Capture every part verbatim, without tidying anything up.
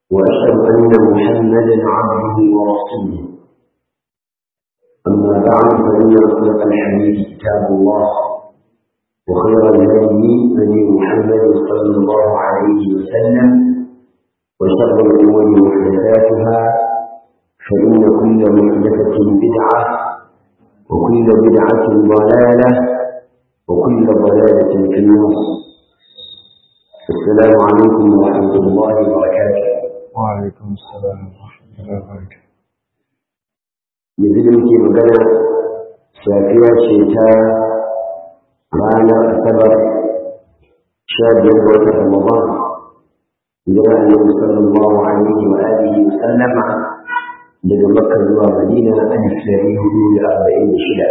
وأشهد أن محمدا عبده ورسوله. أما بعد فإن أصدق الحديث كتاب الله، وخير الهدي هدي محمد صلى الله عليه وسلم، وشر الأمور محدثاتها، فإن كل محدثة بدعة، وكل بدعة ضلالة، وكل ضلالة في النار. السلام عليكم ورحمة الله وبركاته. وعليكم السلام ورحمة الله وبركاته. يزيد مكي مغنى سافية شتاء رانا أسبر شاب يبوة رمضان جاء النبي صلى الله عليه وآله وسلم لدى مكة ومدينة ألف سريه حدود أربعين شدة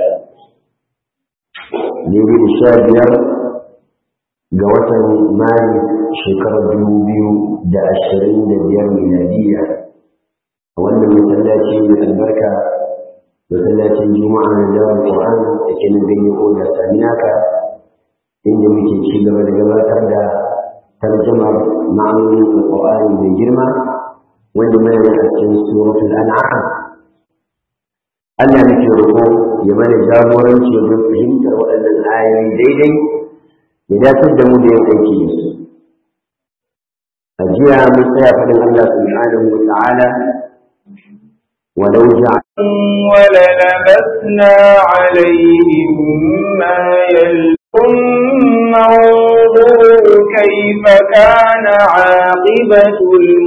يزيد الشاب ير ga watan Maris shekarar dubu biyu da ashirin da biyar miladiya a wannan masallaci mai albarka, masallacin juma'a na jawar Qur'an da ke nan ganyen oda saminaka, inda muke ci gaba da gabatar da tarjamar ma'anonin Al-Qur'ani mai girma wanda mai da cikin suratul An'am. Allah muke roƙo ya mana jagoranci wajen fahimtar waɗannan ayoyi daidai ya dace da mu da yin aiki da su. A jiya mun tsaya faɗin Allah subhanahu wa ta'ala ولو جعل وللبسنا عليهم ما يلبسون انظر كيف كان عاقبة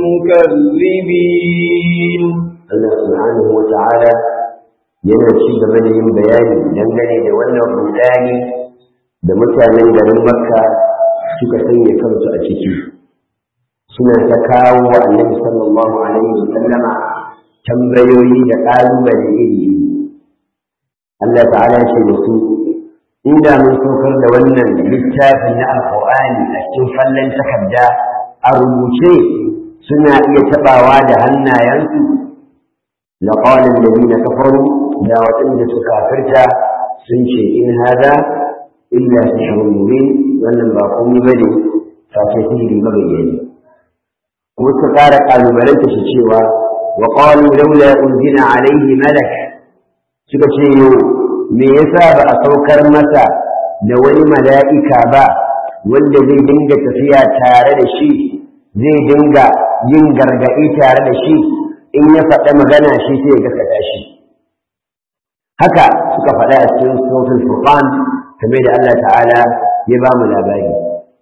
المكذبين. Allah subhanahu wa ta'ala yana ci gaba da yin bayani dangane da wannan rudani da mutanen garin Makka suka sanya kansu a ciki, suna ta kawo wa Annabi sallallahu alaihi wa sallama tambayoyi da ƙalubale iri. Allah ta'ala ya ce da su, inda mun saukar da wannan littafin na Alƙur'ani a cikin fallen takarda a rubuce suna iya tabawa da hannayensu, laqala alladhina kafaru, da waɗanda suka kafirta sun ce in hada illa sihrun mubin, wannan ba komai bane face sihiri mabayyani. Kuma suka ƙara ƙalubalanta shi cewa wa qalu laula unzila alayhi malak, suka ce yau me yasa ba a saukar masa da wani mala'ika ba wanda zai dinga tafiya tare da shi, zai dinga yin gargaɗi tare da shi, in ya faɗa magana shi sai ya gaskata shi. Haka suka faɗa a cikin suratul Furqan kamar da Allah ta'ala ya ba mu labari,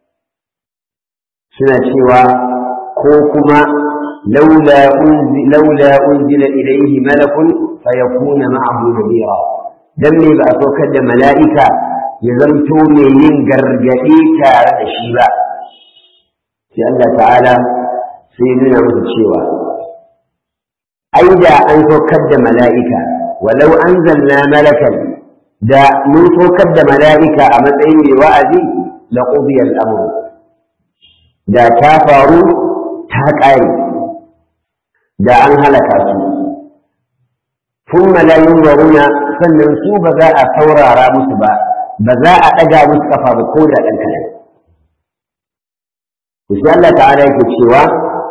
suna cewa ko kuma laula laula unzila ilayhi malakun fayakuna ma'ahu nadira, dan me ba a saukar da mala'ika ya zanto mai yin gargaɗi tare da shi ba. sai Allah ta'ala sai nuna musu cewa ai da an saukar da mala'ika, walau anzalna malakan, da mun saukar da mala'ika a matsayin mai wa'azi la qudiya al-amr, da ta faru ta ƙare, da an halaka su. Thumma la yunzaruna, sannan su ba za a saurara musu ba, ba za a ɗaga musu kafa ba ko da ɗan kaɗan. Insha Allah ta'ala yake cewa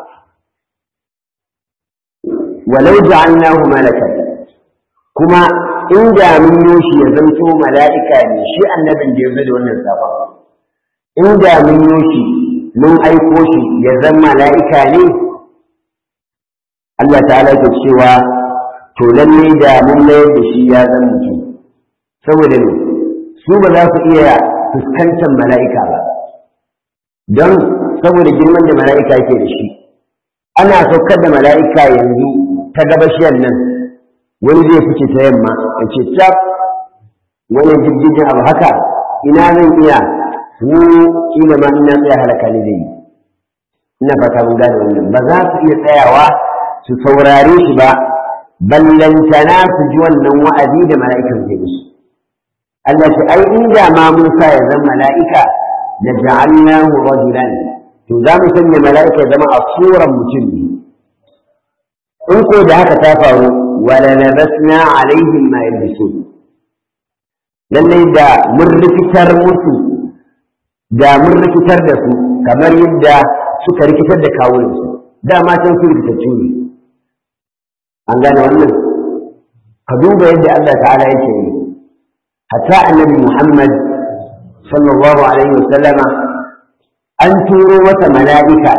walau ja'alnahu malakan, kuma inda mun yi shi ya zanto mala'ika ne shi annabin da ya zo da wannan sabon, inda mun yi shi mun aiko shi ya zama mala'ika ne, Allah ta'ala ke cewa to lalle da mun mayar da shi ya zama mutum, saboda ne su ba za su iya fuskantar mala'ika ba, don saboda girman da mala'ika yake da shi. Ana saukar da mala'ika yanzu ta gabashiyar nan, wani zai fice ta yamma a ce cap wani jirgin abu haka, ina zan iya mu kila ma ina tsaya halaka ne zai yi. Ina fata mun gane wannan, ba za su iya tsayawa su saurare shi ba, ballantana su ji wannan wa'azi da mala'ikan zai musu. Allah ce ai inda ma Musa ya zama mala'ika da ja'alnahu rajulan, to za mu sanya mala'ika ya zama a suran mutum ne. In ko da haka ta faru, wala labasna alaihim ma yalbisun, lallai da mun rikitar musu, da mun rikitar da su kamar yadda suka rikitar da kawunansu. dama can su rikitattu ne an gane wannan ka duba yadda Allah ta'ala yake yi hatta annabi Muhammad sallallahu alaihi wasallama an turo masa mala'ika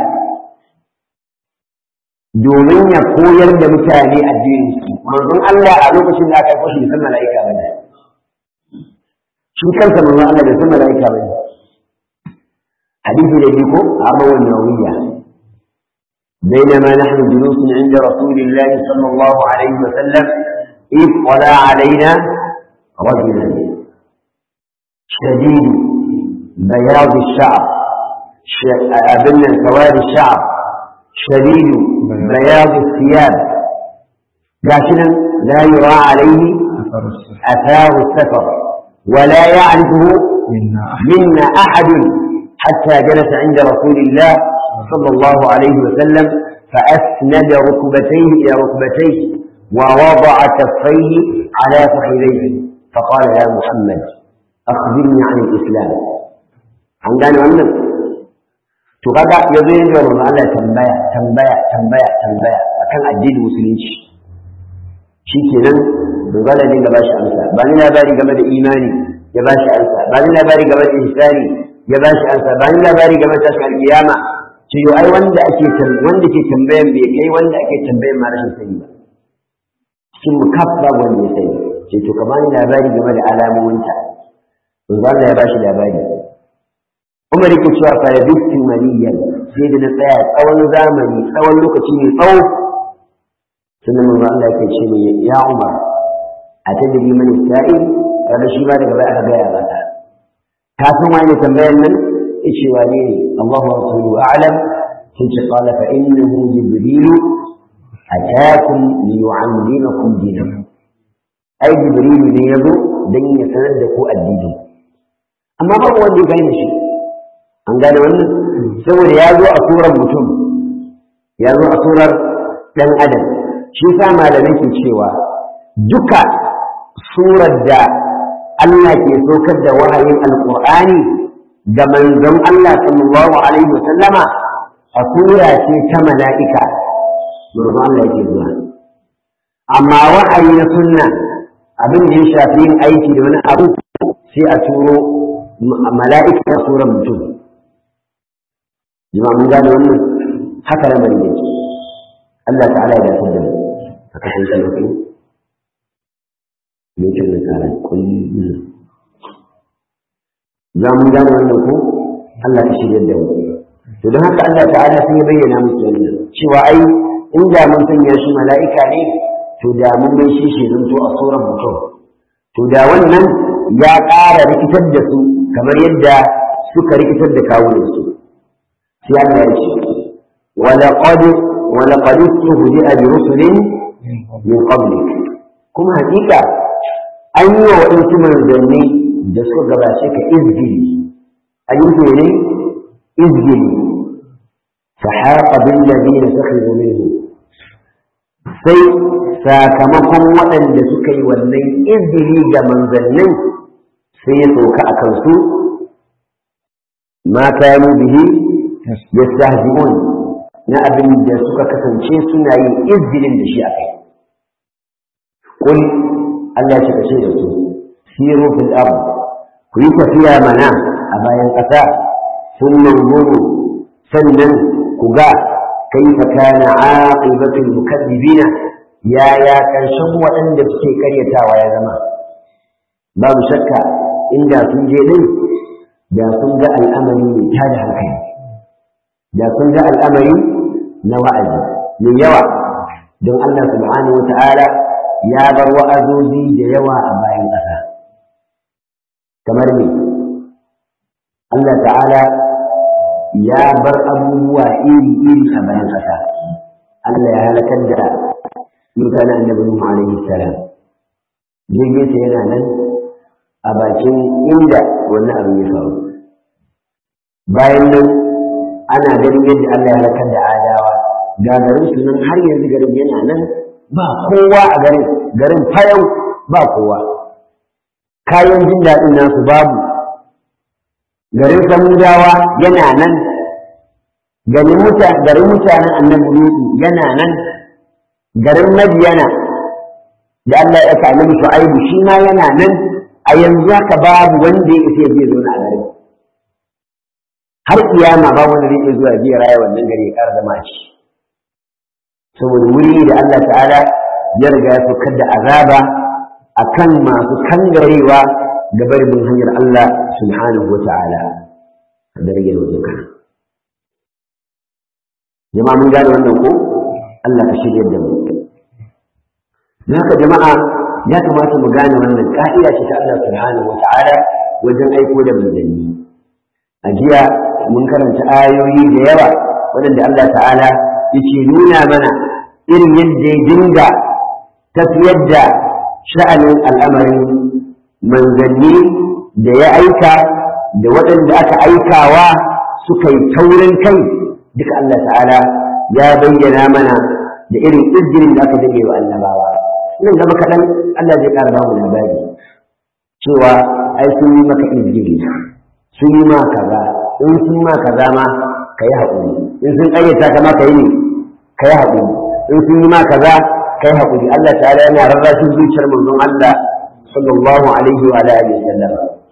domin ya koyar da mutane addinin su manzon Allah a lokacin da aka yi fashi da mala'ika bane shi kansa manzon Allah da san mala'ika bane hadisi da biko amma wannan nawiya بينما نحن جلوس عند رسول الله صلى الله عليه وسلم إذ طلع علينا رجل شديد بياض الشعر أبنى سواد الشعر شديد بياض الثياب لكن لا يرى عليه أثار السفر ولا يعرفه منا أحد حتى جلس عند رسول الله صلى الله عليه وسلم فأسند ركبتيه إلى ركبتيه ووضع كفيه على فخذيه فقال يا محمد أخبرني عن الإسلام عندنا أمنا تقطع يزين جرم على تنبيع تنبيع تنبيع تنبيع أكان الدين المسلمين شيء كذا بقول لي جباش أمسا بني لا باري جمد إيماني جباش أمسا بني لا باري جمد إنساني جباش أمسا بني لا باري جمد تشعر القيامة ce yau ai wanda ake wanda ke tambayan bai kai wanda ake tambayan ma rashin sani ba cikin mukaffa wanda ya sani ce to ka bani labari game da alamominta manzo Allah ya bashi labari Umar yake cewa fa yabistu maliyan sai da na tsaya tsawon zamani tsawon lokaci mai tsawo sannan manzo Allah yake ce mai ya Umar a tadri man sa'il kada shi ba daga baya aka gaya mata ka san wani tambayan nan إيش وانيني الله ورسوله أعلم كنت قال فإنه جبريل أتاكم ليعلمكم دينكم أي جبريل ليذو دين يسندكوا الدين أما ما هو اللي بين شيء أن قالوا أن سوى يازو أصورا متم يازو أصورا لن أدم شيء ما لديك شيء دكا صورة دا الله يسوكد وحي القرآن da manzon Allah sallallahu alaihi wasallama a sura ce ta mala'ika manzon Allah yake zuwa amma wa'ayi na sunna abin da ya shafi yin aiki da wani abu sai a turo mala'ika a suran mutum jama'a mun gane wannan haka lamarin yake Allah ta'ala ya dace da mu haka sai kalmomi ne ke da tsara kullum za mu gane wannan ko Allah ya shirya da mu to don haka Allah ta'ala sai ya bayyana musu wannan cewa ai in da mun sanya shi mala'ika ne to da mun mai shi shi zanto a tsoron mutum to da wannan ya ƙara rikitar da su kamar yadda suka rikitar da kawunan su sai Allah ya ce walaqad walaqad tuhdi'a bi rusulin min qablik kuma hakika an yi wa waɗansu manzanni da suka gabace ka izgili an yi ne izgili fa haqa bil ladina sakhiru minhu sai sakamakon waɗanda suka yi wannan izgili ga manzannin sai ya sauka a kansu ma kanu bihi yastahzi'un na abin da suka kasance suna yin izgilin da shi akai qul Allah ya ce da su siru fil ard ku yi tafiya mana a bayan ƙasa sun manzuru sannan ku ga kaifa kana aqibatul mukazzibina yaya karshen waɗanda suke karyatawa ya zama babu shakka inda sun je din da sun ga al'amari mai tada hankali da sun ga al'amari na wa'azi mai yawa don Allah subhanahu wa ta'ala ya bar wa'azozi da yawa a bayan ƙasa kamar ne Allah ta'ala ya bar abubuwa iri-iri a bayan ƙasa Allah ya halakar da mutanen annabi Nuhu alaihi salam jirgin sa yana nan a bakin inda wannan abin ya faru bayan nan ana ganin yadda Allah ya halakar da adawa ga garin su nan har yanzu garin yana nan ba kowa a garin garin fayau ba kowa kayan jin daɗin nasu babu garin samudawa yana nan garin mutanen annabi Lutu yana nan, garin Madiyana da Allah ya ka annabi Shu'aibu shi ma yana nan, a yanzu haka babu wanda ya isa zai zo na a garin. Har kiyama ba wanda zai zuwa zai raya wannan gari ya ƙara zama a ci. Saboda wuri da Allah ta'ala ya riga ya saukar da azaba akan masu kangarewa da barin hanyar Allah subhanahu wa ta'ala. Da rage da wajen kana. Jama'a mun gane wannan ko? Allah ka shirya da mu. Don haka jama'a ya kamata mu gane wannan ka'ida ce ta Allah subhanahu wa ta'ala wajen aiko da manzanni. A jiya mun karanta ayoyi da yawa waɗanda Allah ta'ala yake nuna mana irin yadda ya dinga tafiyar da sha'anin al'amarin manzanni da ya aika da waɗanda aka aikawa suka yi taurin kai, duka Allah ta'ala ya bayyana mana da irin izinin da aka dage wa annabawa. Nan gaba kaɗan Allah zai ƙara ba mu labari cewa ai sun yi maka izini, sun yi ma kaza, in sun ma kaza ma ka yi haƙuri, in sun ƙaryata ka ma ka yi ne ka yi haƙuri, in sun yi ma kaza ka yi haƙuri. Allah ta'ala yana rarrashin zuciyar manzon Allah sallallahu alaihi wa alihi wa sallam.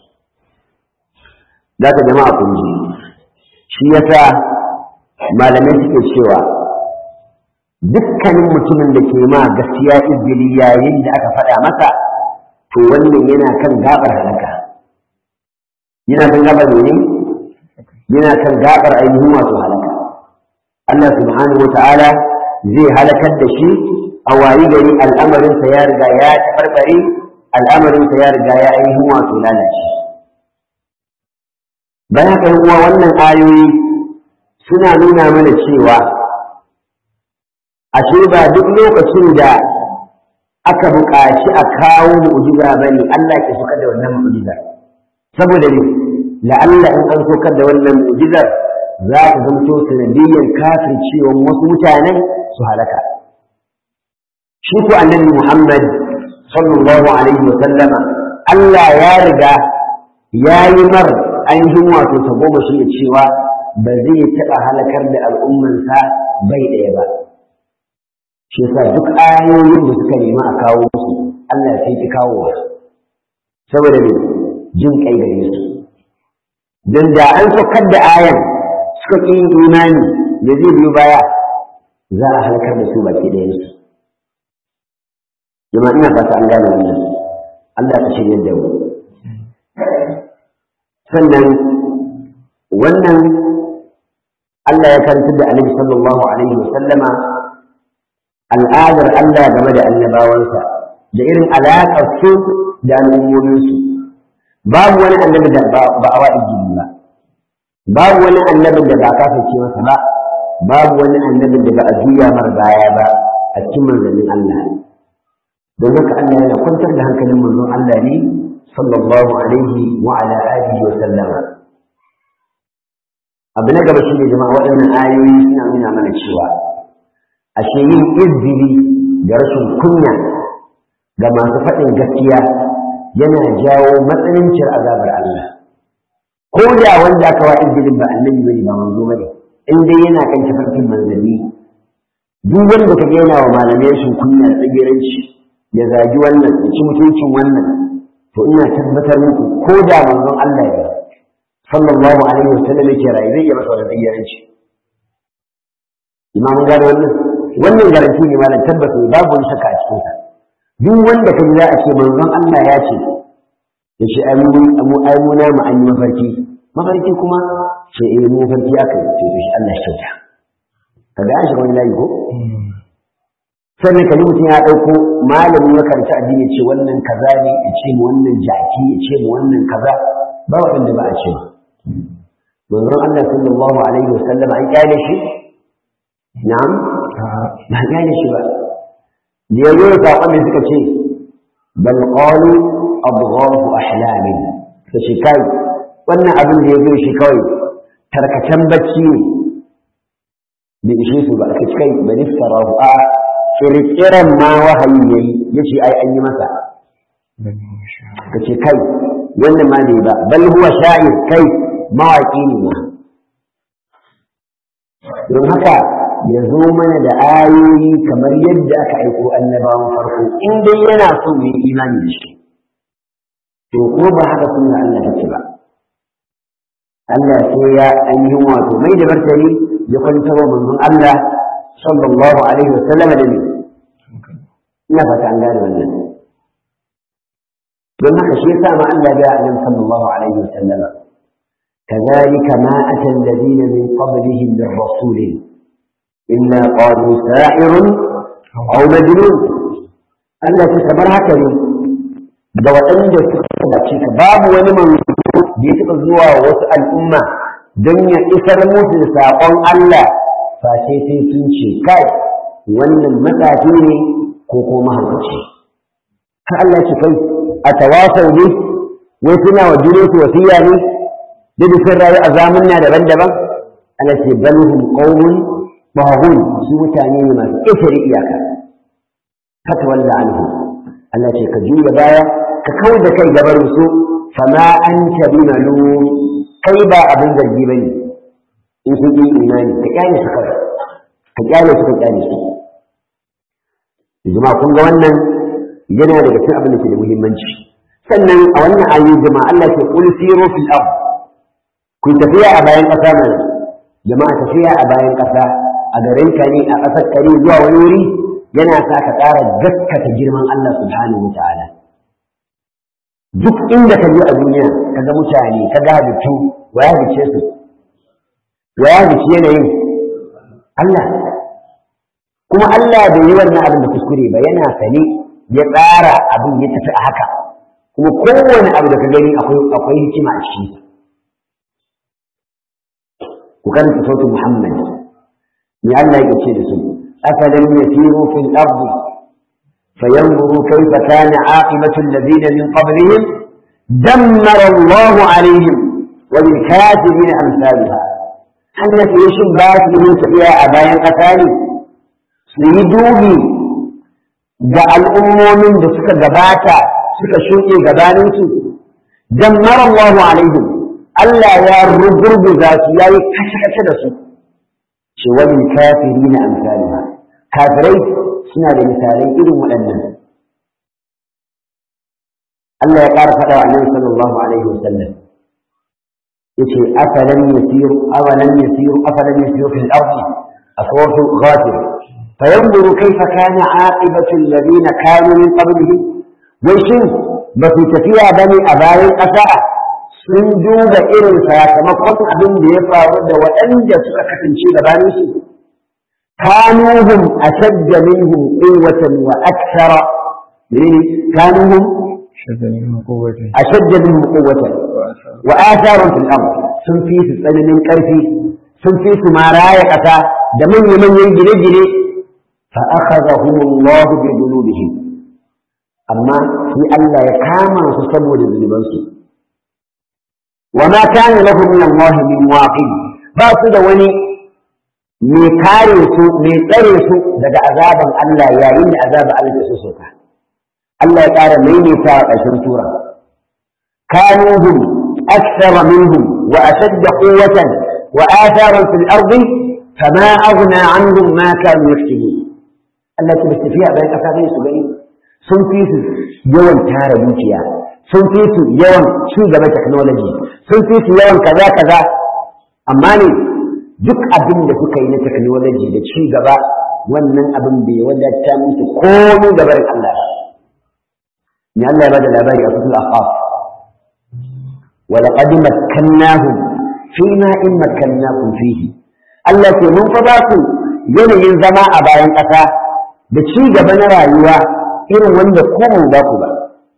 Da ka jama'a kun ji, shi yasa malamai suke cewa dukkanin mutumin da ke ma gaskiya izgili yayin da aka faɗa masa, to wannan yana kan gabar halaka, yana kan gabar ne yana kan gabar ainihin wato halaka. Allah subhanahu wa ta'ala zai halakar da shi a wayi gari al'amarinsa ya riga ya tabarbare, al'amarinsa ya riga ya ainihin wato lalace. Bayan haka uwa wannan ayoyi suna nuna mana cewa ashe ba duk lokacin da aka buƙaci a kawo mu'jiza bane Allah ke sokar da wannan mu'jiza. Saboda ne la'alla in an sokar da wannan mu'jizar za ta zanto sanadiyyar kafircewan wasu mutanen su halaka. Shi ko annabi Muhammad sallallahu alaihi wa sallama Allah ya riga ya yi mar ainihin wato ta goma shi da cewa ba zai taɓa halakar da al'ummansa bai ɗaya ba. Shi yasa duk ayoyin da suka nemi a kawo su Allah sai ki kawo wa saboda ne jin kai gare su. Dan da an saukar da ayan suka ƙi imani da zai biyo baya za a halakar da su baki ɗayan su. Jama'a ina fata an gane wannan. Allah ka shirya da mu. Sannan wannan Allah ya karanta da Annabi sallallahu alaihi wasallama al'adar Allah game da annabawansa da irin alaƙar su da al'ummominsu. Babu wani annabi da ba a waɗi jini ba, babu wani annabin da ba a kasance masa ba, babu wani annabin da ba a juya mar baya ba a cikin manzannin Allah. Don haka Allah yana kwantar da hankalin manzon Allah ne sallallahu alaihi wa ala alihi wa sallama. Abu na gaba shine jama'a waɗannan ayoyi suna nuna mana cewa ashe yin izini da rashin kunya ga masu faɗin gaskiya yana jawo matsanancin azabar Allah. Ko da wanda aka wa izinin ba annabi bane ba manzo bane, in dai yana kan tafarkin manzanni, duk wanda ka ga yana wa malamai rashin kunya da tsagiranci ya zagi wannan ya ci mutuncin wannan, to ina tabbatar muku ko da manzon Allah ya sallallahu alaihi wasallam yake rayu zai iya masa wannan tsagiranci. Imamun gane wannan wannan garanti ne malam tabbata babu wani shakka a cikin sa. Duk wanda kaji za a ce manzon Allah ya ce ya ce ai mu ai mu na mu an yi mafarki mafarki kuma ce eh mu mafarki aka yi to shi Allah shi kyauta kaga an shiga wani layi ko sannan kaji mutum ya dauko malamin makaranta addini ya ce wannan kaza ne ya ce mu wannan jaki ya ce mu wannan kaza ba wanda ba a ce manzon Allah sallallahu alaihi wasallam an kyale shi na'am ba gane shi ba da ya zo da saƙon da suka ce bal qalu adghafu ahlamin ta ce kai wannan abin da ya zo shi kawai tarkacen bacci ne bai ishe su ba ka ci kai bani farahu a kirkiran ma wahayi yayi yace ai an yi masa ka ce kai wannan ma bai ba bal huwa sha'ir kai mawaƙi ne ma don haka ya zo mana da ayoyi kamar yadda aka aiko annabawan farko in dai yana so mu yi imani da shi to ko ba haka sunna Allah take ba Allah sai ya ainihin wato mai da martani ya kwanta wa manzon Allah sallallahu alaihi wasallam da ni ina fata an gane wannan don haka shi yasa ma Allah ya annabi sallallahu alaihi wasallam كذلك ما أتى الذين من قبلهم من رسول إلا قالوا ساحر أو مجنون ألا تسبر هكذا da waɗanda suka dace ka babu wani manzo da ya taɓa zuwa wasu al'umma don ya isar musu da saƙon Allah face sai sun ce kai wannan matsafi ne ko ko mahaukaci ka Allah ce kai a tawasau ne wai suna wa junansu wasiya ne da sun rayu a zamanna daban-daban Allah ce balhum qaumun mahun su mutane ne masu ƙetare iyaka haka wanda anhu Allah ce ka juya baya ka kawar da kai gabar su fama anta bimalum kai ba abin zargi bane in sun yi imani ka kyale su kawai ka kyale su ka kyale su jama'a kun ga wannan yana daga cikin abin da ke da muhimmanci sannan a wannan ayoyi jama'a Allah ke qul siru fil ard ku tafiya a bayan ƙasa mana jama'a tafiya a bayan ƙasa a garin ka ne a ƙasar ka ne zuwa wani wuri yana sa ka ƙara gaskata girman Allah subhanahu wa ta'ala duk inda ka je a duniya ka ga mutane ka ga halittu wa ya halicce su wa ya halicce yanayin Allah kuma Allah bai yi wannan abin da kuskure ba yana sane ya tsara abin ya tafi a haka kuma kowane abu da ka gani akwai akwai hikima a cikin ku karanta sautin Muhammad me Allah yake ce da su afalan yasiru fil ardi fayanzuru kayfa kana aqibatu alladhina min qablihim dammara Allahu alaihim wa lil kafirin amsalha hanya ce shin ba su yi tafiya a bayan kasa ne su yi dubi ga al'ummomin da suka gabata suka shuɗe gabaninsu dammara Allahu alaihim Allah ya rugurguza su ya yi kashe-kashe da su ce wani kafiri na amsalima kafirai suna da misalai irin waɗannan Allah ya ƙara faɗa wa annabi sallallahu alaihi wasallam yace afalan yasiru awalan yasiru afalan yasiru fil ardi asawatu ghafir fayanzuru kayfa kana aqibatu alladhina kanu min qablihim wai shin ba su tafiya bane a bayan ƙasa sun duba irin sakamakon abin da ya faru da waɗanda suka kasance gabanin su kanuhum ashadda minhum quwwatan wa akthara kanuhum ashadda minhum quwwatan wa atharan fil ard sun fi su tsananin ƙarfi sun fi su maraya ƙasa da manyan manyan gine-gine fa akhadhahum Allah bi dhunubihim amma sai Allah ya kama su saboda zunubansu وما كان لهم من الله من واقع باسو da wani mai kare su mai tsare su daga azaban Allah yayin da azaban Allah ya soka Allah ya ƙara maimaita a ƙarshen sura kanuhum akthara minhum wa ashadda quwwatan wa atharan fil ardi fama aghna anhum ma kanu yaktubun Allah ya tafiya bayan ƙasa dai su gani sun fi su yawan tara dukiya sun fi su yawan ci gaba technology sun fi su yawan kaza kaza amma ne duk abin da suka yi na technology da ci gaba wannan abin bai wadata musu komai gabarin Allah ne Allah ya bada labari a cikin al-Ahqaf wa laqad makkannahum fima in makkannakum fihi Allah ce mun fa ba ku yanayin zama a bayan ƙasa da ci gaba na rayuwa irin wanda ko mu ba ku ba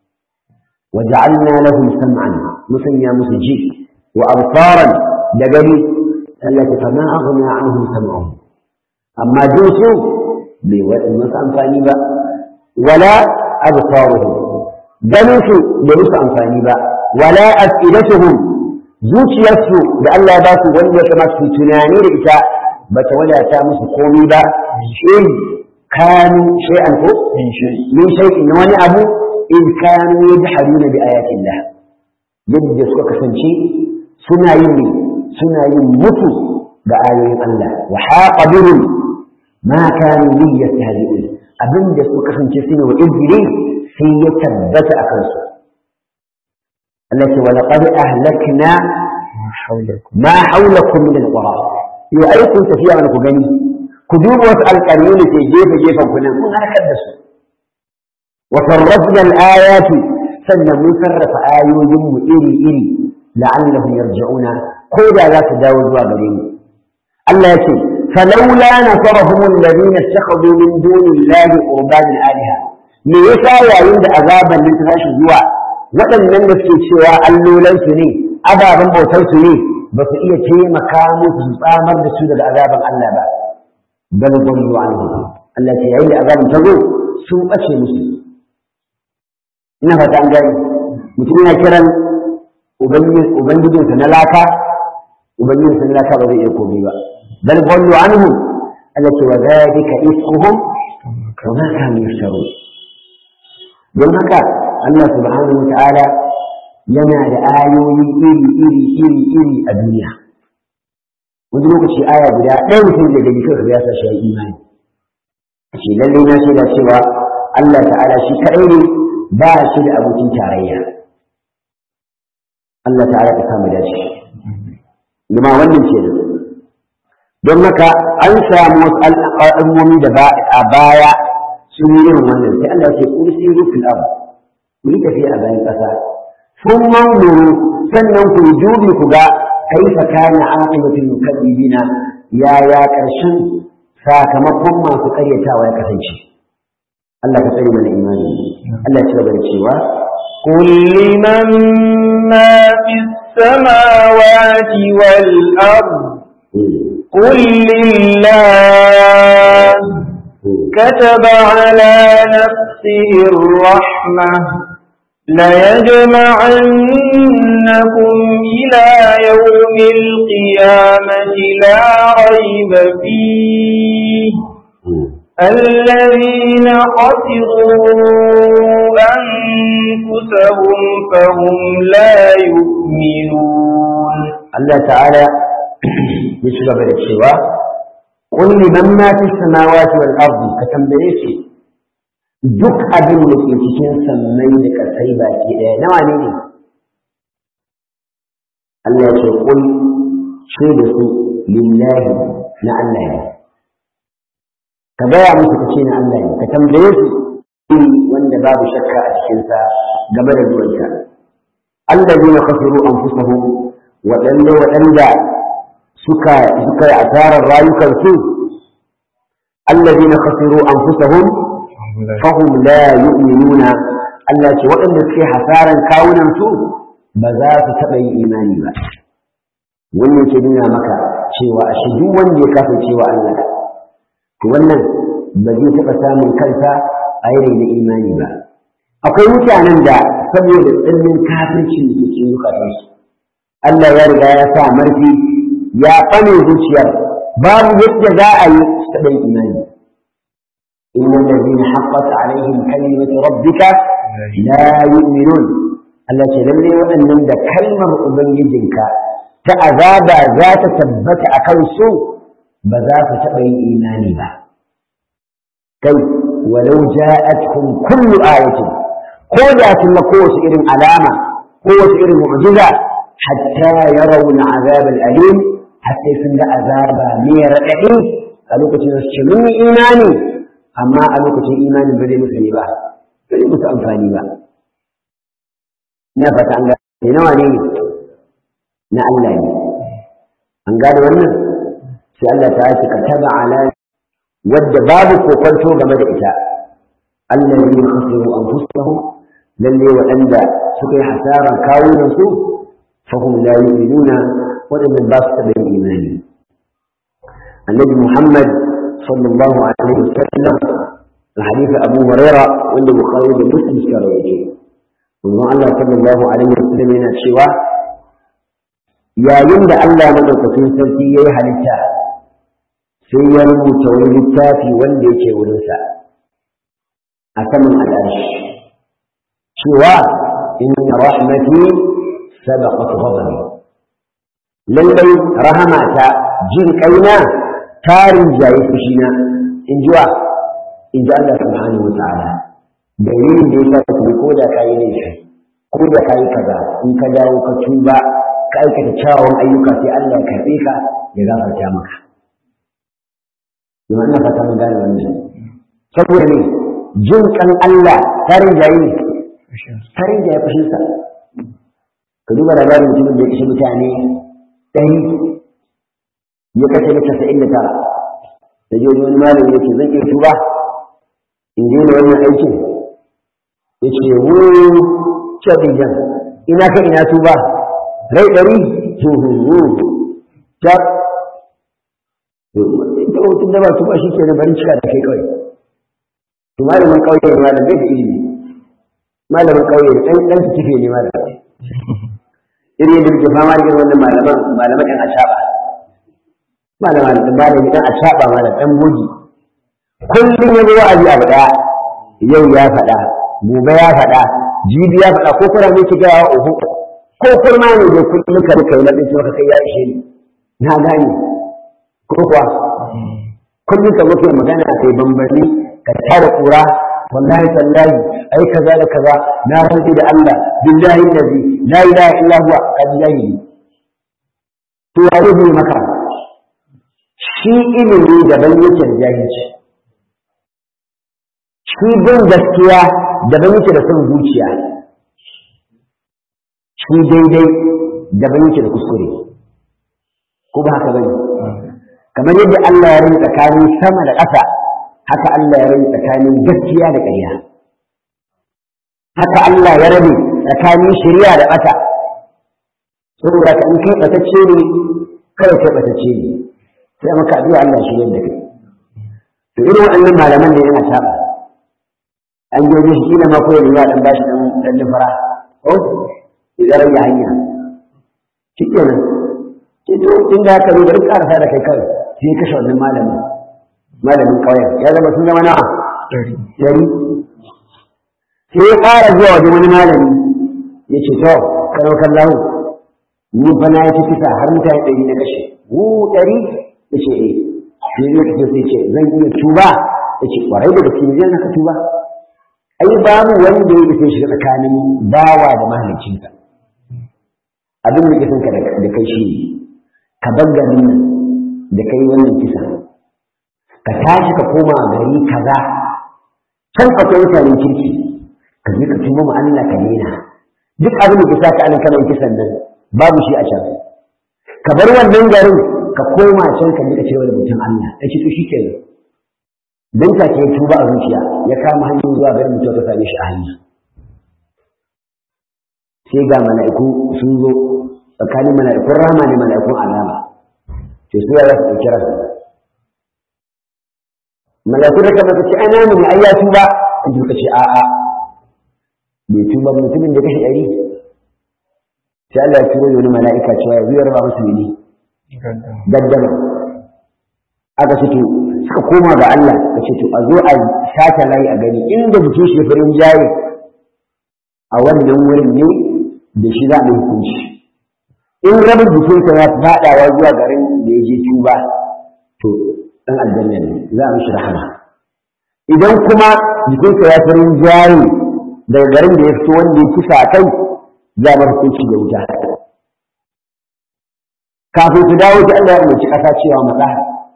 وجعلنا لهم سمعا مسنيا مسجي وأبصارا دقلي التي فما أغنى عنهم سمعهم أما جوسوا بوأس أنفاني با ولا أبصارهم جنسوا بوأس أنفاني با ولا أسئلتهم زوج يسوا بأن لا باسوا ولي كما في تناني رئيسا بتولى تامس قومي با إن كانوا شيئا من شيء نواني أبو إذ كانوا يجحدون بآيات الله يبدأ سوى كسنشي سنة يمي سنة يموتوا ga ayoyin Allah wa haqa bihim ma kanu yastahzi'un abinda su kasance sune wa izgiri sai ya tabbata akan su Allah ce wa laqad ahlakna ma hawlakum min al-qura yo aikun tafiya mana ku gani ku duba wasu alƙaryu da ke gefe gefen ku nan kun harkar da su wa farrafna al-ayati sannan mun sarrafa ayoyin mu iri iri la'allahum yarji'una ko da za su dawo zuwa gare mu Allah ya ce falawla nasarahum alladhina ittakhadhu min dunillahi qurbanan alaha me yasa yayin da azaban nan ta tashi zuwa waɗannan da suke cewa allolansu ne ababen bautar su ne ba su iya taimaka musu su tsamar da su daga azaban Allah ba bal dallu anhu Allah ce yayin da azaban ta zo sun bace musu ina fata an gani mutum yana kiran ubangijinsa na laka ubangijinsa na laka ba zai iya komai ba bal dallu anhu Allah ce wa zalika ismuhum wa ma kanu yashtarun don haka Allah subhanahu wa ta'ala yana da ayoyi iri iri iri iri a duniya wani lokaci aya guda ɗaya mutum da gani kawai ya sa shi imani ce lallai na shaida cewa Allah ta'ala shi kaɗai ne ba shi da abokin tarayya Allah ta'ala ka samu dace kuma wannan ce don haka an samu wasu al'ummomi da ba a baya sun yi irin wannan sai Allah ce ku siru fil ard ku yi tafiya a bayan ƙasa sun manzuru sannan ku dubi ku ga kaifa kana aqibatul mukazzibina ya ya karshen sakamakon masu karyatawa ya kasance Allah ka tsare mana imani Allah ya ci gaba da cewa قل لمن ما في السماوات والأرض قل لله كتب على نفسه الرحمة ليجمعنكم إلى يوم القيامة لا ريب فيه الذين خسروا أنفسهم فهم لا يؤمنون الله تعالى يشبه الشواء قل لمن ما في السماوات والأرض كتنبئيش duk abin da ke cikin sammai da kasai baki ɗaya nawa ne ne Allah ya ce kul ce da su lillahi na Allah ne ka gaya musu ka ce na Allah ne ka tambaye su wanda babu shakka a cikinsa game da zuwanta allazi na khasiru anfusahum waɗanda waɗanda suka suka yi asarar rayukansu allazi na khasiru anfusahum fahum la yu'minuna Allah ce waɗanda suke hasaran kawunan su ba za su taɓa yin imani ba wannan ke nuna maka cewa a shi duk wanda ya kafa cewa Allah to wannan ba zai taɓa samun kansa a yanayi na imani ba akwai mutanen da saboda tsananin kafircin da ke cikin zukatansu Allah ya riga ya sa marfi ya ɓane zuciyar babu yadda za a yi su taɓa yin imani إن الذين حقت عليهم كلمة ربك لا يؤمنون التي لم يؤمن من كلمة أبنجدك تأذاب ذات ثبت أكوسو بذات تبين إيماني با كيف ولو جاءتهم كل آية قولت لقوة إرم علامة قوة إرم معجزة حتى يروا العذاب الأليم حتى يسند عذاب مير الأليم قالوا كتنسكنون إيماني amma a lokacin imanin ba zai musu ne ba ba zai musu amfani ba na fata an gane nawa ne na Allah ne an gane wannan sai Allah ta ce kataba ala wadda babu kokonto game da ita allazi khasiru anfusahum lalle waɗanda suka yi hasarar kawunan su fahum la yu'minuna waɗanda ba su taɓa yin imani annabi Muhammad صلى الله عليه وسلم الحديث أبو هريرة وعند البخاري ومسلم كرويه وأن الله صلى الله عليه وسلم هنا الشواء يا يند الله مدركتين سلسية يحلتا سيرم تولدتا في ولدك ونساء أتمن الأرش شواء إن رحمتي سبقت غضبي للي رحمتا jin kaina tarin jayi fushina in ji wa in ji Allah subhanahu wa ta'ala dalilin da yasa ku ko da kai ne ko da kai kaza in ka dawo ka tuba ka aikata kyawun ayyuka sai Allah ya karbe ka ya gafarta maka kuma ina fata mun gane wannan saboda ne jin kan Allah tarin jayi ne tarin jayi fushinsa ka duba da labarin mutumin da ya kashe mutane ɗari ya kashe na casa'in da tara da je wani malami ya ce zan iya tuba in daina wannan aikin ya ce wuri cabijan ina ka ina tuba rai ɗari tuhuhu cap ita hutun da ba tuba shi ke na barin cika da kai kawai to malamin ƙauye ne malam bai da ilimi malamin ƙauye ɗan ɗan su kife ne malam irin da muke fama da irin wannan malaman malaman ɗan ashaba malaman da malami ɗan ashaba malam ɗan bogi kullum ya zo wa'azi a ɗaya yau ya faɗa gobe ya faɗa jibi ya faɗa ko kuma ne ki ga uku ko kuma ne da kullum ka rika yana ɗin ka kai ya ishe ni na gane ko kuwa kullum ka zo kai magana kai bambari ka tara kura wallahi tallahi ai kaza da kaza na rantsi da Allah billahi allazi la ilaha illa huwa qad jahili to ya rubu maka shi ilimi daban yake da jahilci shi bin gaskiya daban yake da son zuciya shi daidai daban yake da kuskure ko ba haka bane kamar yadda Allah ya rinka tsakanin sama da ƙasa haka Allah ya rabe tsakanin gaskiya da ƙarya haka Allah ya rabe tsakanin shari'a da ɓata saboda ka in kai ɓatacce ne kai kai ɓatacce ne sai maka addu'a Allah shi yadda kai to irin waɗannan malaman ne yana saba an goje shi kila ma koyar ya dan bashi dan dan lifara ko idan rage hanya shikenan sai to inda ka zo bari karasa da kai kai sai kashe wannan malamin malamin ƙauyen ya zama sun zama nawa dari sai ya fara zuwa wajen wani malami ya ce to karo kallahu ni fa na yi kisa har mutane ɗari na kashe wu ɗari ya ce eh sai ne kace sai ce zan iya tuba ya ce ƙwarai da gaske zai naka tuba ai babu wanda ya isa shiga tsakanin bawa da mahaliccinsa abin da kisan ka da kai shi ka bar garin nan da kai wannan kisa ka tashi ka koma gari kaza can akwai mutanen kirki ka je ka tuba mu Allah ka daina duk abin da ke sa ka anan kana kisan nan babu shi a can ka bar wannan garin ka koma can ka je ka cewa da mutum Allah kace to shikenan dan ta ke tuba a zuciya ya kama hanyar zuwa garin mutum ka same shi a hanya sai ga mala'iku sun zo tsakanin mala'ikun rahama da mala'ikun azaba to su ya su dauki ransa malaiku da kamar ce ana mun ai ya tuba an ji kace a a bai tuba mutumin da kashi ɗari sai Allah ya turo wani malaika cewa ya zuyar ba musu ne gaddama aka ce to suka koma ga Allah kace to a zo a sake layi a gani inda jikin shi farin jaye a wannan wurin ne da shi za a hukunci in rabin jikinsa ya faɗawa zuwa garin da ya je tuba to dan aljanna ne za a mishi rahama idan kuma jikinsa ya farin jari daga garin da ya fito wanda ya kisa kai za a hukunci da wuta kafin su dawo da Allah ya umarci ƙasa cewa matsa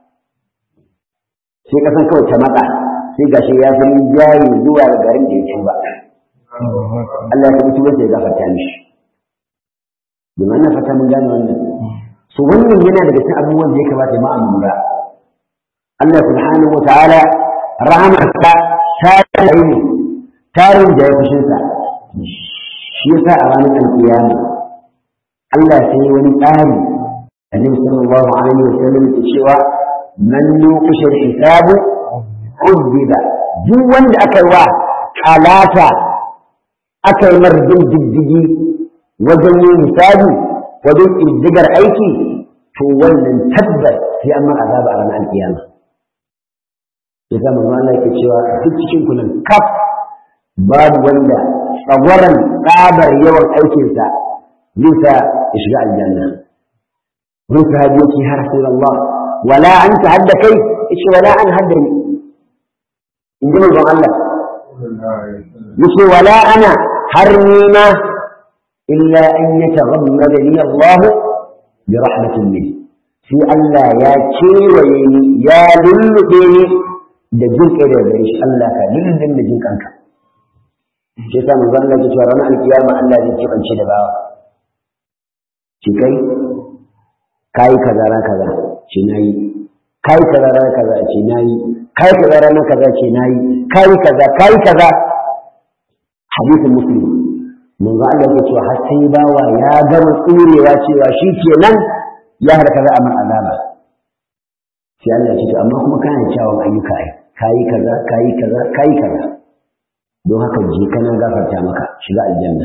sai ƙasan kawai ta matsa sai gashi ya farin jari zuwa ga garin da ya tuba Allah ya kuma tuba sai ya gafarta mishi domin ana fata mun gane wannan so wannan yana daga cikin abubuwan da ya kamata mu amura Allah subhanahu wa ta'ala rahmatsa ta yi tarin da ya fushin sa shi yasa a ranar alkiyama Allah sai wani tsari Annabi sallallahu alaihi wa sallam ya cewa man nuqisha hisabu uzziba duk wanda aka yi wa kalata aka yi mardin diddigi wajen yin hisabi wajen ƙiddigar aiki to wannan tabbas sai an maka azaba a ranar alkiyama ya zama zuwa Allah ke cewa duk cikin kunan kaf babu wanda tsagwaron tsabar yawan aikinsa zai sa ya shiga aljanna mun sahabi yake har rasulullah wala anta hadda kai yace wala an hadda ni inda manzon Allah yace wala ana har ni ma illa an yataghammadani Allah bi rahmatin min sai Allah ya kewaye ni ya lullube ni da jin kai da gare shi Allah ka lullube da jin kanka shi yasa manzo Allah ya ce ranar alkiyama Allah zai ce bance da bawa shi kai kai kaza ran kaza ce nayi kai kaza ran kaza ce nayi kai kaza ran kaza ce nayi kai kaza kai kaza hadisin muslim manzo Allah ya ce har sai bawa ya gama tsurewa cewa shi kenan ya harka za a mar azaba sai Allah ya ce amma kuma kana cewa ayyuka ai kai kaza kai kaza kai kaza don haka je kana gafarta maka shiga aljanna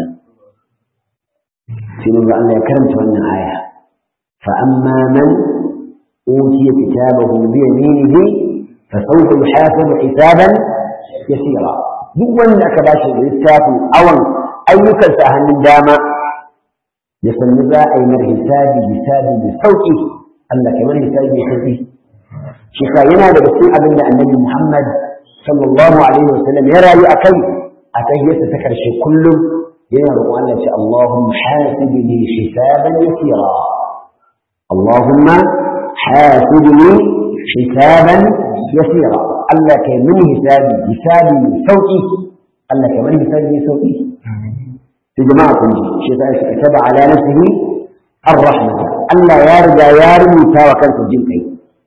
sai manzo Allah ya karanta wannan aya fa amma man utiya kitabahu bi yaminihi fa sawfa yuhasabu hisaban yasira duk wanda aka bashi littafin awan ayyukansa a hannun dama ya sanni za a yi mar hisabi hisabi da sauki Allah kai mana hisabi da sauki shi ka yana daga cikin abin da annabi Muhammad sallallahu alaihi wasallam ya rayu akai a tahiyyarsa ta karshe kullum yana roƙon Allah ya ce Allahumma hasibni hisaban yasira Allahumma hasibni hisaban yasira Allah kai mini hisabi hisabi mai sauki Allah kai mana hisabi mai sauki في جماعة الشيطان كتب على نفسه الرحمة ألا يرجى يارمي تاوى كان في الجنة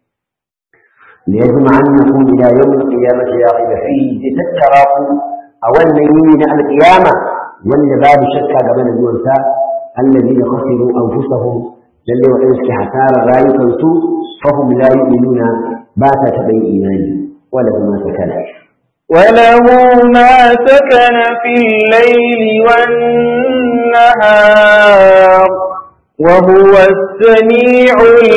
ليجمعنكم إلى يوم القيامة لا ريب فيه تتراكم أولا يمين القيامة ولا باب شكا قبل الجنة الذين خسروا أنفسهم جل وعلا حسار رايك سوء فهم لا يؤمنون بات تبين إيمان ولهم ما سكن وله ما سكن في الليل والنهار وهو السميع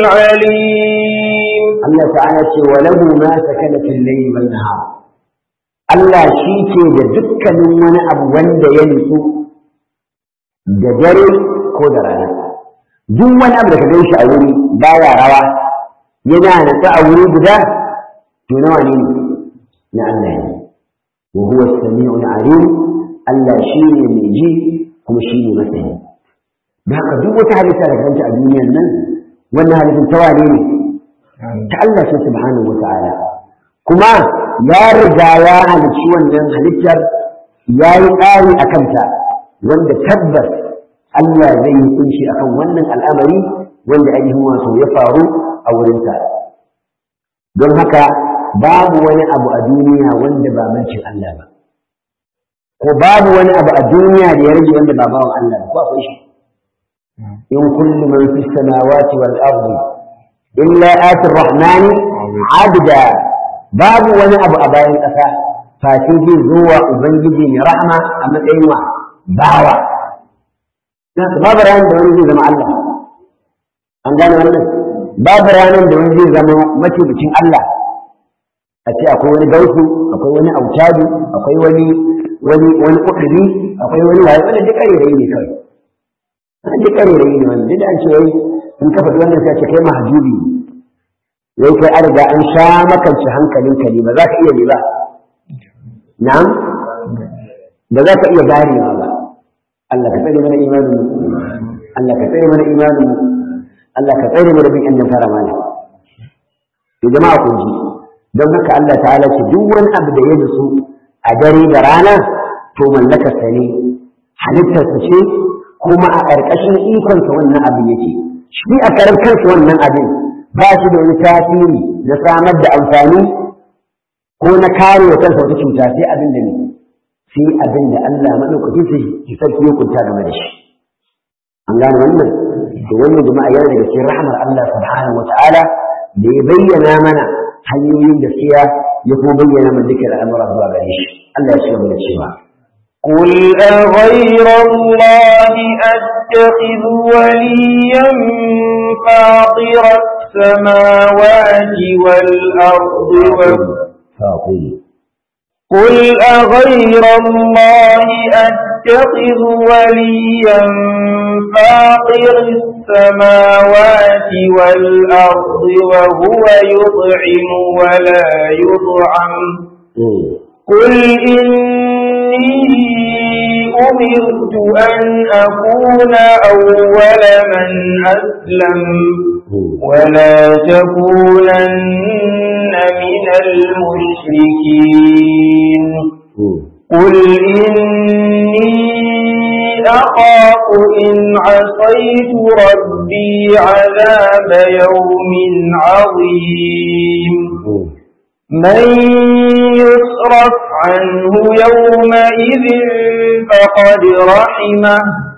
العليم الله تعالى وله ما سكن في الليل والنهار الله شيكي da dukkanin wani abu wanda ya nutsu da dare ko da rana duk wani abu da ka ganshi a wuri baya rawa yana nutsu a wuri guda to nawa ne na Allah ne وهو السميع العليم ألا شيء يجي كما شيء مثلا بهك دو وتعالى لك أنت الدنيا من وأنها لكن توالي تعالى سبحانه وتعالى كما يا رجايا على شيء وأن هلتر يا يقاري أكمتا وأن تبت ألا زي ينشي أكم وأن الأمر وأن أي هو سيفارو أو رنسا دون هكا babu wani abu a duniya wanda ba mulkin Allah ba ko babu wani abu a duniya da ya rage wanda ba bawan Allah ba ko akwai shi in kullu man fis samawati wal ardi illa ati ar-rahmani abda babu wani abu a bayan kasa fatin zai zuwa ubangiji ne rahma a matsayin wa bawa dan babu ran da wani zai zama Allah an gane wannan babu ranan da wani zai zama matubicin Allah a ce akwai wani gausu akwai wani autadu akwai wani wani wani kudiri akwai wani waye wanda duk kare rayi ne kawai an duk kare rayi ne wanda duk an ce wai in ka faɗi wannan sai ce kai mahjubi wai kai an riga an sha makance hankalinka ne ba za ka iya ne ba na'am ba za ka iya ganewa ba Allah ka tsare mana imanin Allah ka tsare mana imanin Allah ka tsare mana bin annan fara mana to jama'a kun ji don haka Allah ta'ala ce duk wani abu da ya nutsu a dare da rana to mallakarsa ne halittarsa ce kuma a ƙarƙashin ikonsa wannan abin yake shi a karan kansa wannan abin ba shi da wani tasiri na samar da amfani ko na kare wa kansa wata cuta sai abin da ne sai abin da Allah madaukakin sa ki sarki ya kunta game da shi an gane wannan to wannan jama'a yana daga cikin rahmar Allah subhanahu wata'ala da ya bayyana mana hanyoyin gaskiya ya kuma bayyana mana dukkan al'amura zuwa gare shi Allah ya ce mana cewa قل أغير الله أتخذ وليا فاطر السماوات والأرض فاطر قل أغير الله أتخذ وليا فاطر السماوات والأرض وهو يطعم ولا يطعم قل إني أمرت أن أكون أول من أسلم ولا تكونن من المشركين قل إني أخاف إن عصيت ربي عذاب يوم عظيم من يصرف عنه يومئذ فقد رحمه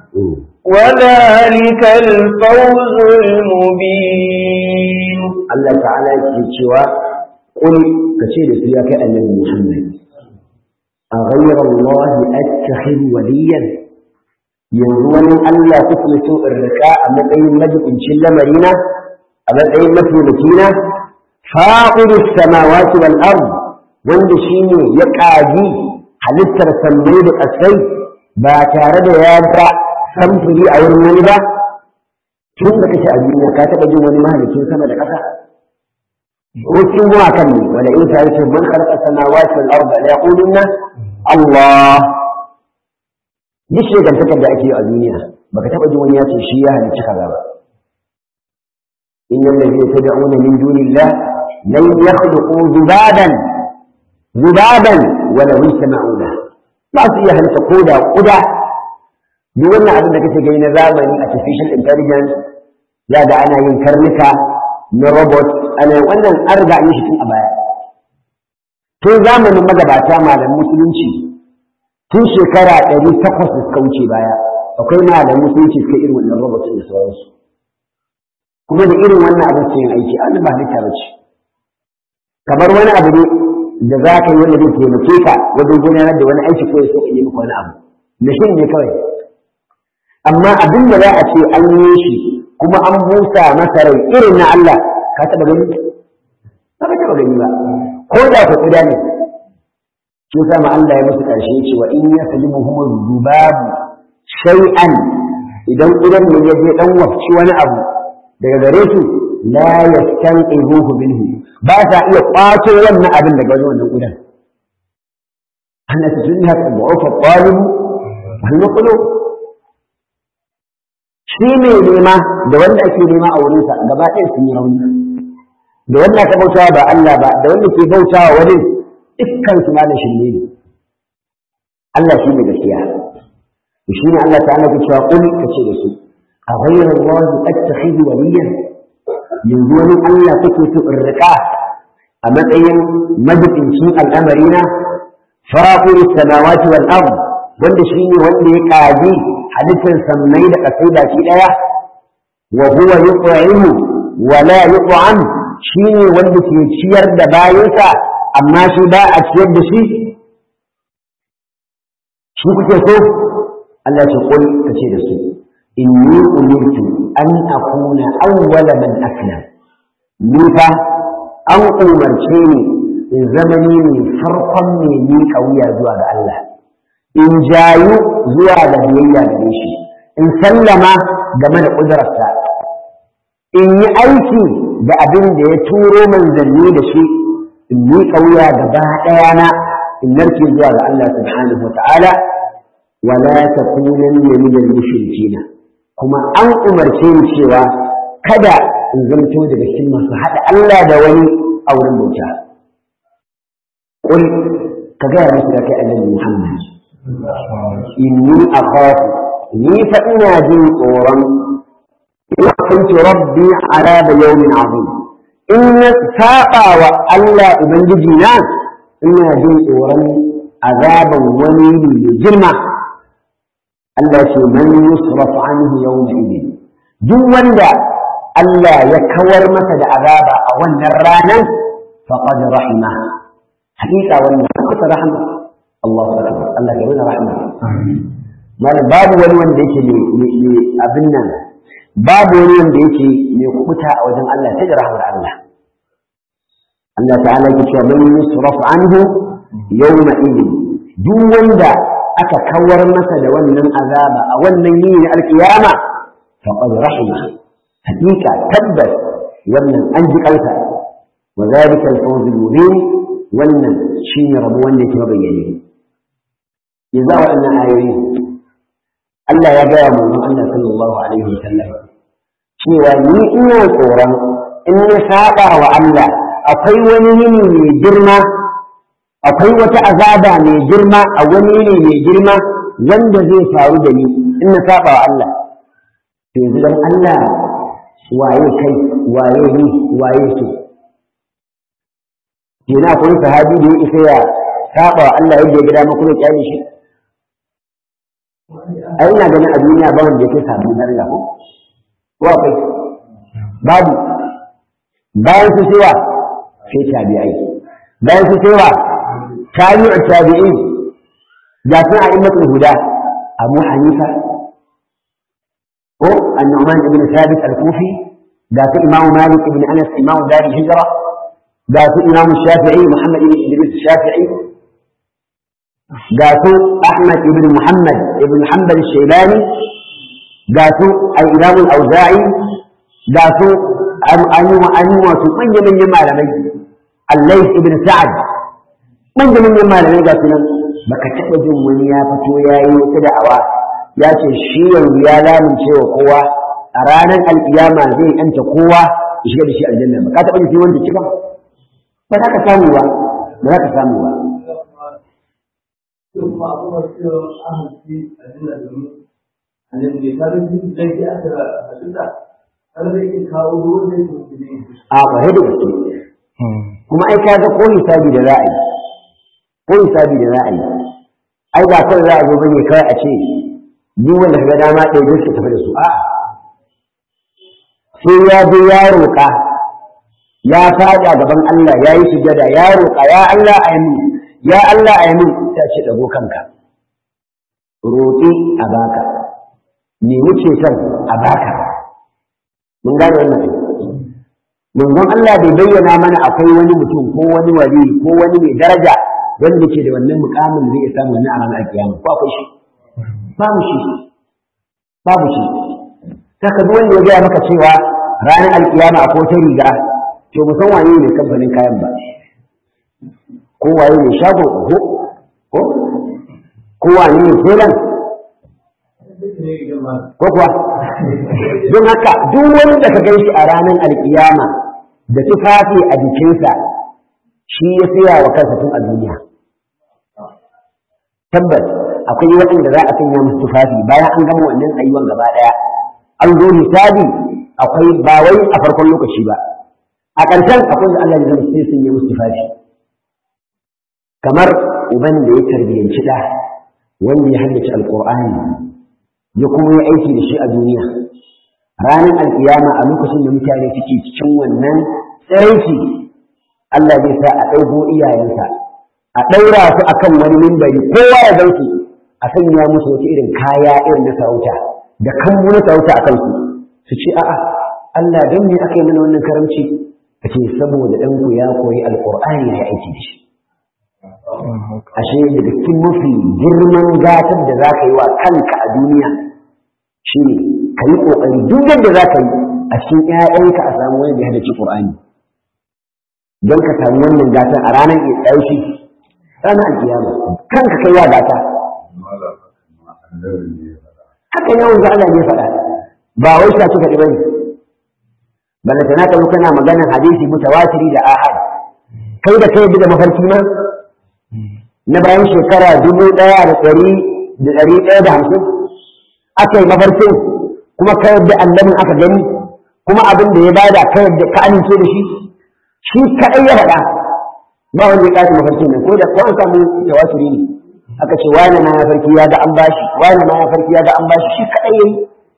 وذلك الفوز المبين. الله تعالى يقول قل كثير فيك أن محمد أغير الله أتخذ وليا ينظر الله تفلس الركاء أمتين مجد إن شل مرينا أمتين مسلمتين فاقد السماوات والأرض واندشيني يقعدي halittar sammai da ƙasai ba tare da ya ga samfuri a wurin wani ba tun da kake a duniya ka taɓa jin wani mahalicin sama da ƙasa wakin zuwa kan ne wanda in ta yace man khalaqa samawati wal arda la yaquluna Allah duk shegantakar da ake yi a duniya baka taɓa jin wani ya ce shi ya halicci kaza ba innal ladhina tad'una min dunillah lan yakhluqu dhubaban dhubaban wala yasma'u lahu ba su iya halitta koda kuda duk wannan abin da kake gani na zamani artificial intelligence ya ga ana yin karnuka na robot ana wannan an riga an yi shi tun a baya tun zamanin magabata malam musulunci tun shekara ɗari takwas da suka wuce baya akwai malam musulunci suka irin wannan robot da sauransu kuma da irin wannan abin yin aiki an ba halitta ba ce kamar wani abu ne da za ka yi wanda zai taimake ka wajen gudanar da wani aiki ko ya so yi maka wani abu mashin ne kawai amma abin da za a ce an yi shi kuma an busa masa rai irin na Allah ka taɓa gani ba ka taɓa gani ba ko da ka kuda ne shi yasa ma Allah ya musu ƙarshe cewa in ya salimu humu zubabu shay'an idan kudan ne ya je dan wafci wani abu daga gare su la yastanqizuhu minhu ba ta iya kwato wannan abin daga wannan kudan ana tsunni haka bu'ufa talib wal maqlub shi ne nema da wanda ake nema a wurinsa gaba ɗaya sun yi rauni da wanda aka bautawa ba Allah ba da wanda ke bautawa wani dukkan su malam shirme ne Allah shi ne gaskiya to shi ne Allah ta'ala ke cewa qul kace da su a ghayra Allah attakhidhu waliyan yanzu wani Allah kake so in rika a matsayin majibincin al'amarina faqir samawati wal ard wanda shi ne wanda ya kaji halittar sammai da ƙasai baki ɗaya wa huwa yut'imu wa la yut'am shine wanda ke ciyar da bayansa amma shi ba a ciyar da shi shi kuke so Allah ya kul kace da su inni umirtu an akuna awwala man aslam ni fa an umarce ni in zama ni ne farkon ne ni kauya zuwa ga Allah in jayu zuwa da biyayya gare shi in sallama game da ƙudurarsa in yi aiki da abin da ya turo manzanni da shi in yi ƙauya gaba ɗaya na in narke zuwa ga Allah subhanahu wa ta'ala wala takunanna min al-mushrikeen kuma an umarce ni cewa kada in zanto daga cikin masu haɗa Allah da wani a wurin bauta qul ka ga musu da kai annabi Muhammad inni akhafu ni fa ina jin tsoron in kuntu rabbi azaba yawmin azim in saba wa Allah ubangiji na ina jin tsoron azaban wani ne girma Allah ce man yusraf anhu yawma idin duk wanda Allah ya kawar masa da azaba a wannan ranar faqad rahima hakika wannan kusa rahma Allah akbar Allah ya rina rahma mal babu wani wanda yake ne abin nan babu wani wanda yake mai kubuta a wajen Allah sai da rahmar Allah Allah ta'ala yake cewa man yusraf anhu yawma idin duk wanda aka kawar masa da wannan azaba a wannan yini na alkiyama faqad rahima hakika tabbas wannan an ji kansa wa zalika al-fawz al-mubin wannan shine rabu wanda yake mabayyane yanzu a wannan ayoyi Allah ya gaya manzon Allah sallallahu alaihi wasallam cewa ni ina tsoron in na saba wa Allah akwai wani yini mai girma akwai wata azaba mai girma a wani yini mai girma wanda zai faru da ni in na saba wa Allah to yanzu dan Allah waye kai waye ni waye su yana akwai sahabi da ya isa ya saba wa Allah yadda ya gida maka ya kyale shi ai ina ganin a duniya ba wanda yake samu daraja ko ko akwai babu bayan su cewa sai tabi'ai bayan su cewa tabi'u tabi'in da sun a immatul huda Abu Hanifa ko An-Nu'man ibn Thabit al-Kufi da su Imam Malik ibn Anas Imam Dar al-Hijra da su Imam Shafi'i Muhammad ibn Idris Shafi'i da su Ahmad ibn Muhammad ibn Hanbal al-Shaybani da su al-Imam al-Awza'i da su an yi an yi wasu manya-manyan malamai Allais ibn Sa'ad manya-manyan malamai ga sunan baka taɓa jin wani ya fito ya yi wata da'awa ya ce shi yanzu ya lamince wa kowa a ranar alƙiyama zai yanta kowa ya shiga da shi aljanna ba ka taɓa jin wanda cika ba za ka samu ba ba za ka samu ba a kwarai da gaske kuma ai kaga ko hisabi da ra'ayi ko hisabi da ra'ayi ai ba kawai za a zo bane kawai a ce duk wanda kaga dama ɗaya zai tafi da su a sai ya je ya roƙa ya faɗa gaban Allah ya yi sujada ya roƙa ya Allah a yi ya Allah a yi ta ce ɗago kanka roƙi a baka nemi ceton a baka mun gane wannan manzon Allah bai bayyana mana akwai wani mutum ko wani wali ko wani mai daraja wanda ke da wannan mukamin zai samu wannan a ranar kiyama ko akwai shi babu shi babu shi saka duk wanda ya gaya maka cewa ranar alkiyama akwai ta riga to mu san waye ne kamfanin kayan ba ko waye ne shago ko ko ko waye ne kenan ko kuwa don haka duk wanda ka gan shi a ranar alkiyama da tufafi a jikinsa shi ya siya wa kansa tun a duniya tabbas akwai waɗanda za a sanya musu tufafi bayan an gama wannan tsayuwan gaba ɗaya an zo hisabi akwai ba wai a farkon lokaci ba a ƙarshen akwai da Allah ya zama sai sun yi musu tufafi kamar uban da ya tarbiyyanci ɗa wanda ya haddace alƙur'ani ya kuma yi aiki da shi a duniya ranar alkiyama a lokacin da mutane suke cikin wannan tsiraici Allah zai sa a ɗauko iyayensa a ɗaura su akan wani mimbari kowa ya gan su a sanya musu wata irin kaya irin na sarauta da kambu na sarauta a kansu su ce a'a Allah don me aka yi mana wannan karamci a ce saboda ɗanku ya koyi alƙur'ani ya aiki da shi ashe daga cikin mafi girman gatar da za ka yi wa kanka a duniya shi ne ka yi ƙoƙari duk yadda za ka yi a cikin ‘ya'yanka a samu wani da ya halarci ƙur'ani don ka samu wannan gatar a ranar ya ɗauki ranar alkiyama kanka kai wa gata haka yawan za Allah ne faɗa ba wai sa kika ɗi bane balla tana ka kana maganar hadisi mutawatiri da ahad kai da kai da mafarki ma na bayan shekara dubu ɗaya da ɗari da ɗari ɗaya da hamsin aka yi mafarkin kuma ka yadda annabin aka gani kuma abin da ya bada ka yadda ka amince da shi shi kaɗai ya faɗa ba wanda ya ƙasa mafarkin nan ko da ko an samu tawaturi ne aka ce wani ma ya farki ya ga an bashi wani ma ya farki ya ga an bashi shi kaɗai yayi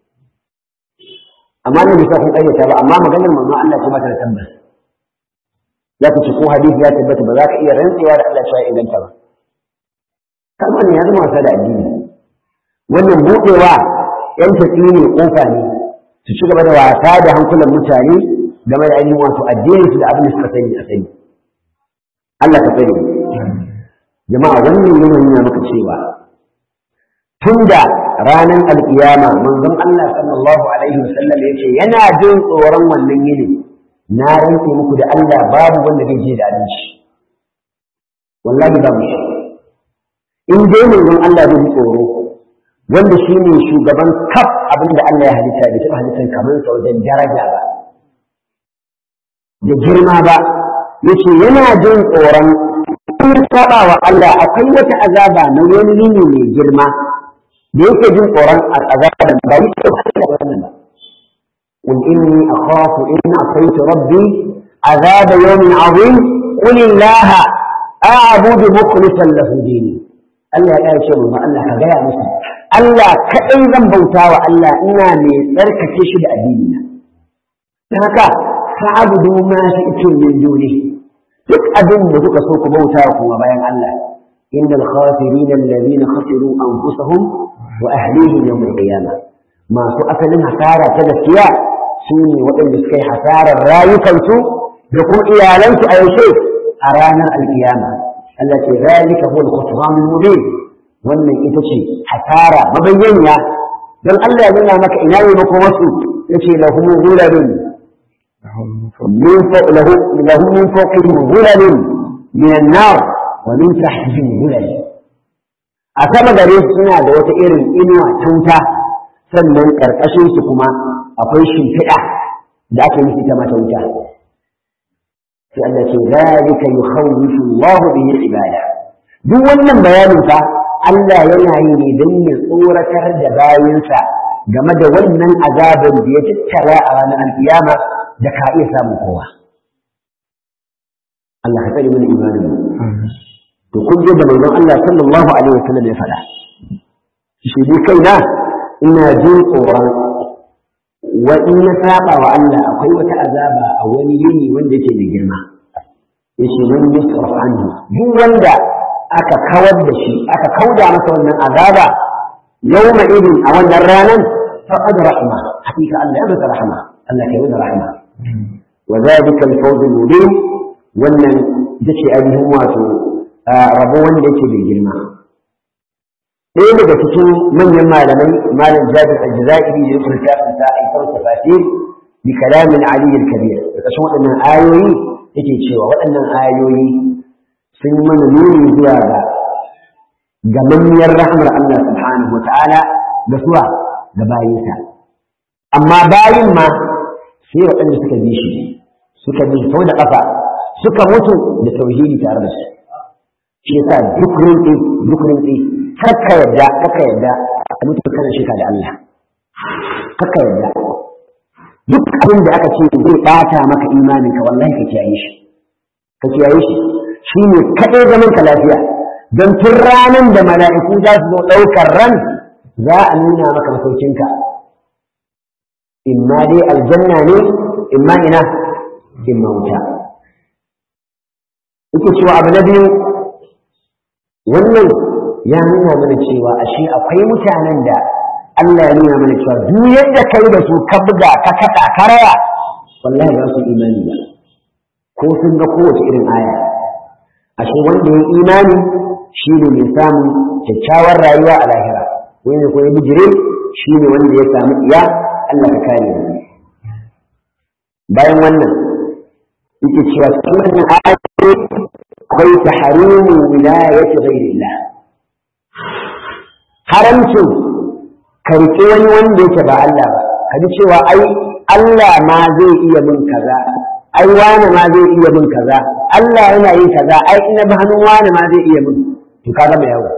amma ne bisa kun ƙaryata ba amma maganar manzo Allah ce ba ta da tabbas za ka ci ko hadisi ya tabbata ba za ka iya rantsewa da Allah cewa inganta ba kalmar ne ya zama wasa da addini wannan buɗewa yan tafi ne kofa ne su ci gaba da wasa da hankulan mutane game da ainihin wato addini su da abin da suka sani a sani Allah ka sani jama'a wannan yana nuna maka cewa tunda ranar alkiyama manzon Allah sallallahu alaihi wasallam yace yana jin tsoron wannan yini na rantse muku da Allah babu wanda zai je da abinci wallahi babu shi in dai manzon Allah zai ji tsoro wanda shine shugaban kaf abinda Allah ya halitta bai taɓa halittar kamar sa wajen daraja ba da girma ba yace yana jin tsoron in saba wa Allah akwai wata azaba na wani yini mai girma da yake jin tsoron azaban ba yi ce ba wannan ba qul inni akhafu in asaytu rabbi azaba yawmin azim qul illaha a'budu mukhlishan lahu dini Allah ya ce mu Allah ka gaya musu Allah kadai zan bauta wa Allah ina mai tsarkake shi da addini na dan haka fa'budu ma shi'tum min duni duk abin da kuka so ku bauta kuma bayan Allah innal khasirin alladhina khasiru anfusahum wa ahlihim yawm al-qiyamah masu asalin hasara ta gaskiya sune waɗanda suka yi hasarar rayukansu da kuma iyalansu a yaushe a ranar alkiyama Allah ce zalika huwa al-khusran al-mubin wannan ita ce hasara mabayyana don Allah ya nuna maka ina ne mako wasu yace lahum ghulalun min fawq lahum lahum min fawqihim ghulalun min an-nar wa min tahtihim ghulal a sama gare su suna da wata irin inuwa ta wuta sannan karkashin su kuma akwai shimfiɗa da ake nufi ta mata wuta sai Allah ce zalika yukhawwifu Allah bihi ibada duk wannan bayanin fa Allah yana yi ne don ya tsoratar da bayinsa game da wannan azabin da ya tattara a ranar alkiyama da ka iya samun kowa Allah ka tsare mana imanin mu to kun ji da manzon Allah sallallahu alaihi wasallam ya faɗa shi dai kaina ina jin tsoron wa in na saba wa Allah akwai wata azaba a wani yini wanda yake da girma yace man yusraf anhu duk wanda aka kawar da shi aka kauda masa wannan azaba yawma idin a wannan ranan faqad rahma hakika Allah ya masa rahma Allah ya masa rahma wa dhalika al-fawz al-mubin wannan dace ainihin wato rabo wanda yake da girma ɗaya daga cikin manyan malamai malam Jabir al-Jazairi ya rubuta ta aikar tafsir bi kalam al-Ali al-Kabir da kashin waɗannan ayoyi yake cewa waɗannan ayoyi sun yi mana nuni zuwa ga gamammiyar rahmar Allah subhanahu wa ta'ala da suwa ga bayinsa amma bayin ma sai waɗanda suka bi shi suka bi sau da ƙafa suka mutu da tauhidi tare da su shi yasa duk rinƙi duk rinƙi kakka yadda kakka yadda a mutu kana shirka da Allah kakka yadda duk abin da aka ce zai ɓata maka imaninka wallahi ka kiyaye shi ka kiyaye shi shi ne kaɗai zaman ka lafiya don tun ranar da mala'iku za su zo ɗaukar ran za a nuna maka masaukinka imma dai aljanna ne imma ina imma wuta yake cewa abu na biyu wannan ya nuna mana cewa ashe akwai mutanen da Allah ya nuna mana cewa duk yadda kai da su ka buga ka kaɗa karaya wallahi ba su imani ba ko sun ga kowace irin aya ashe wanda ya imani shi ne mai samun kyakkyawar rayuwa a lahira wanda ko ya bijire shi ne wanda ya samu iya Allah ka kare mu bayan wannan yake cewa cikin wannan ayati akwai tahrimu wilayati ghayrillah haramcin karki wani wanda yake ba Allah ba kaji cewa ai Allah ma zai iya min kaza ai wani ma zai iya min kaza Allah yana yin kaza ai ina ba hannun wani ma zai iya min to kaga mai yawa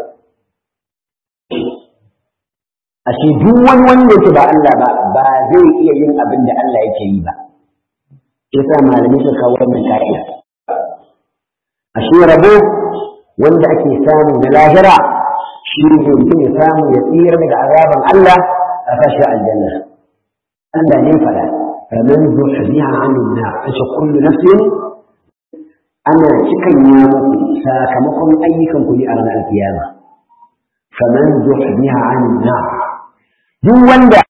ashe duk wani wanda yake ba Allah ba ba zai iya yin abin da Allah yake yi ba yasa malami suka kawo wannan ka'ida ashe rabo wanda ake samu na lahira shi ne mutum ya samu ya tsira daga azaban Allah a fashi aljanna Allah ne fada faman zuhziha 'anil nar ashe kullu nafsin ana cikan ya muku sakamakon ayyukan ku ne a ranar kiyama faman zuhziha 'anil nar duk wanda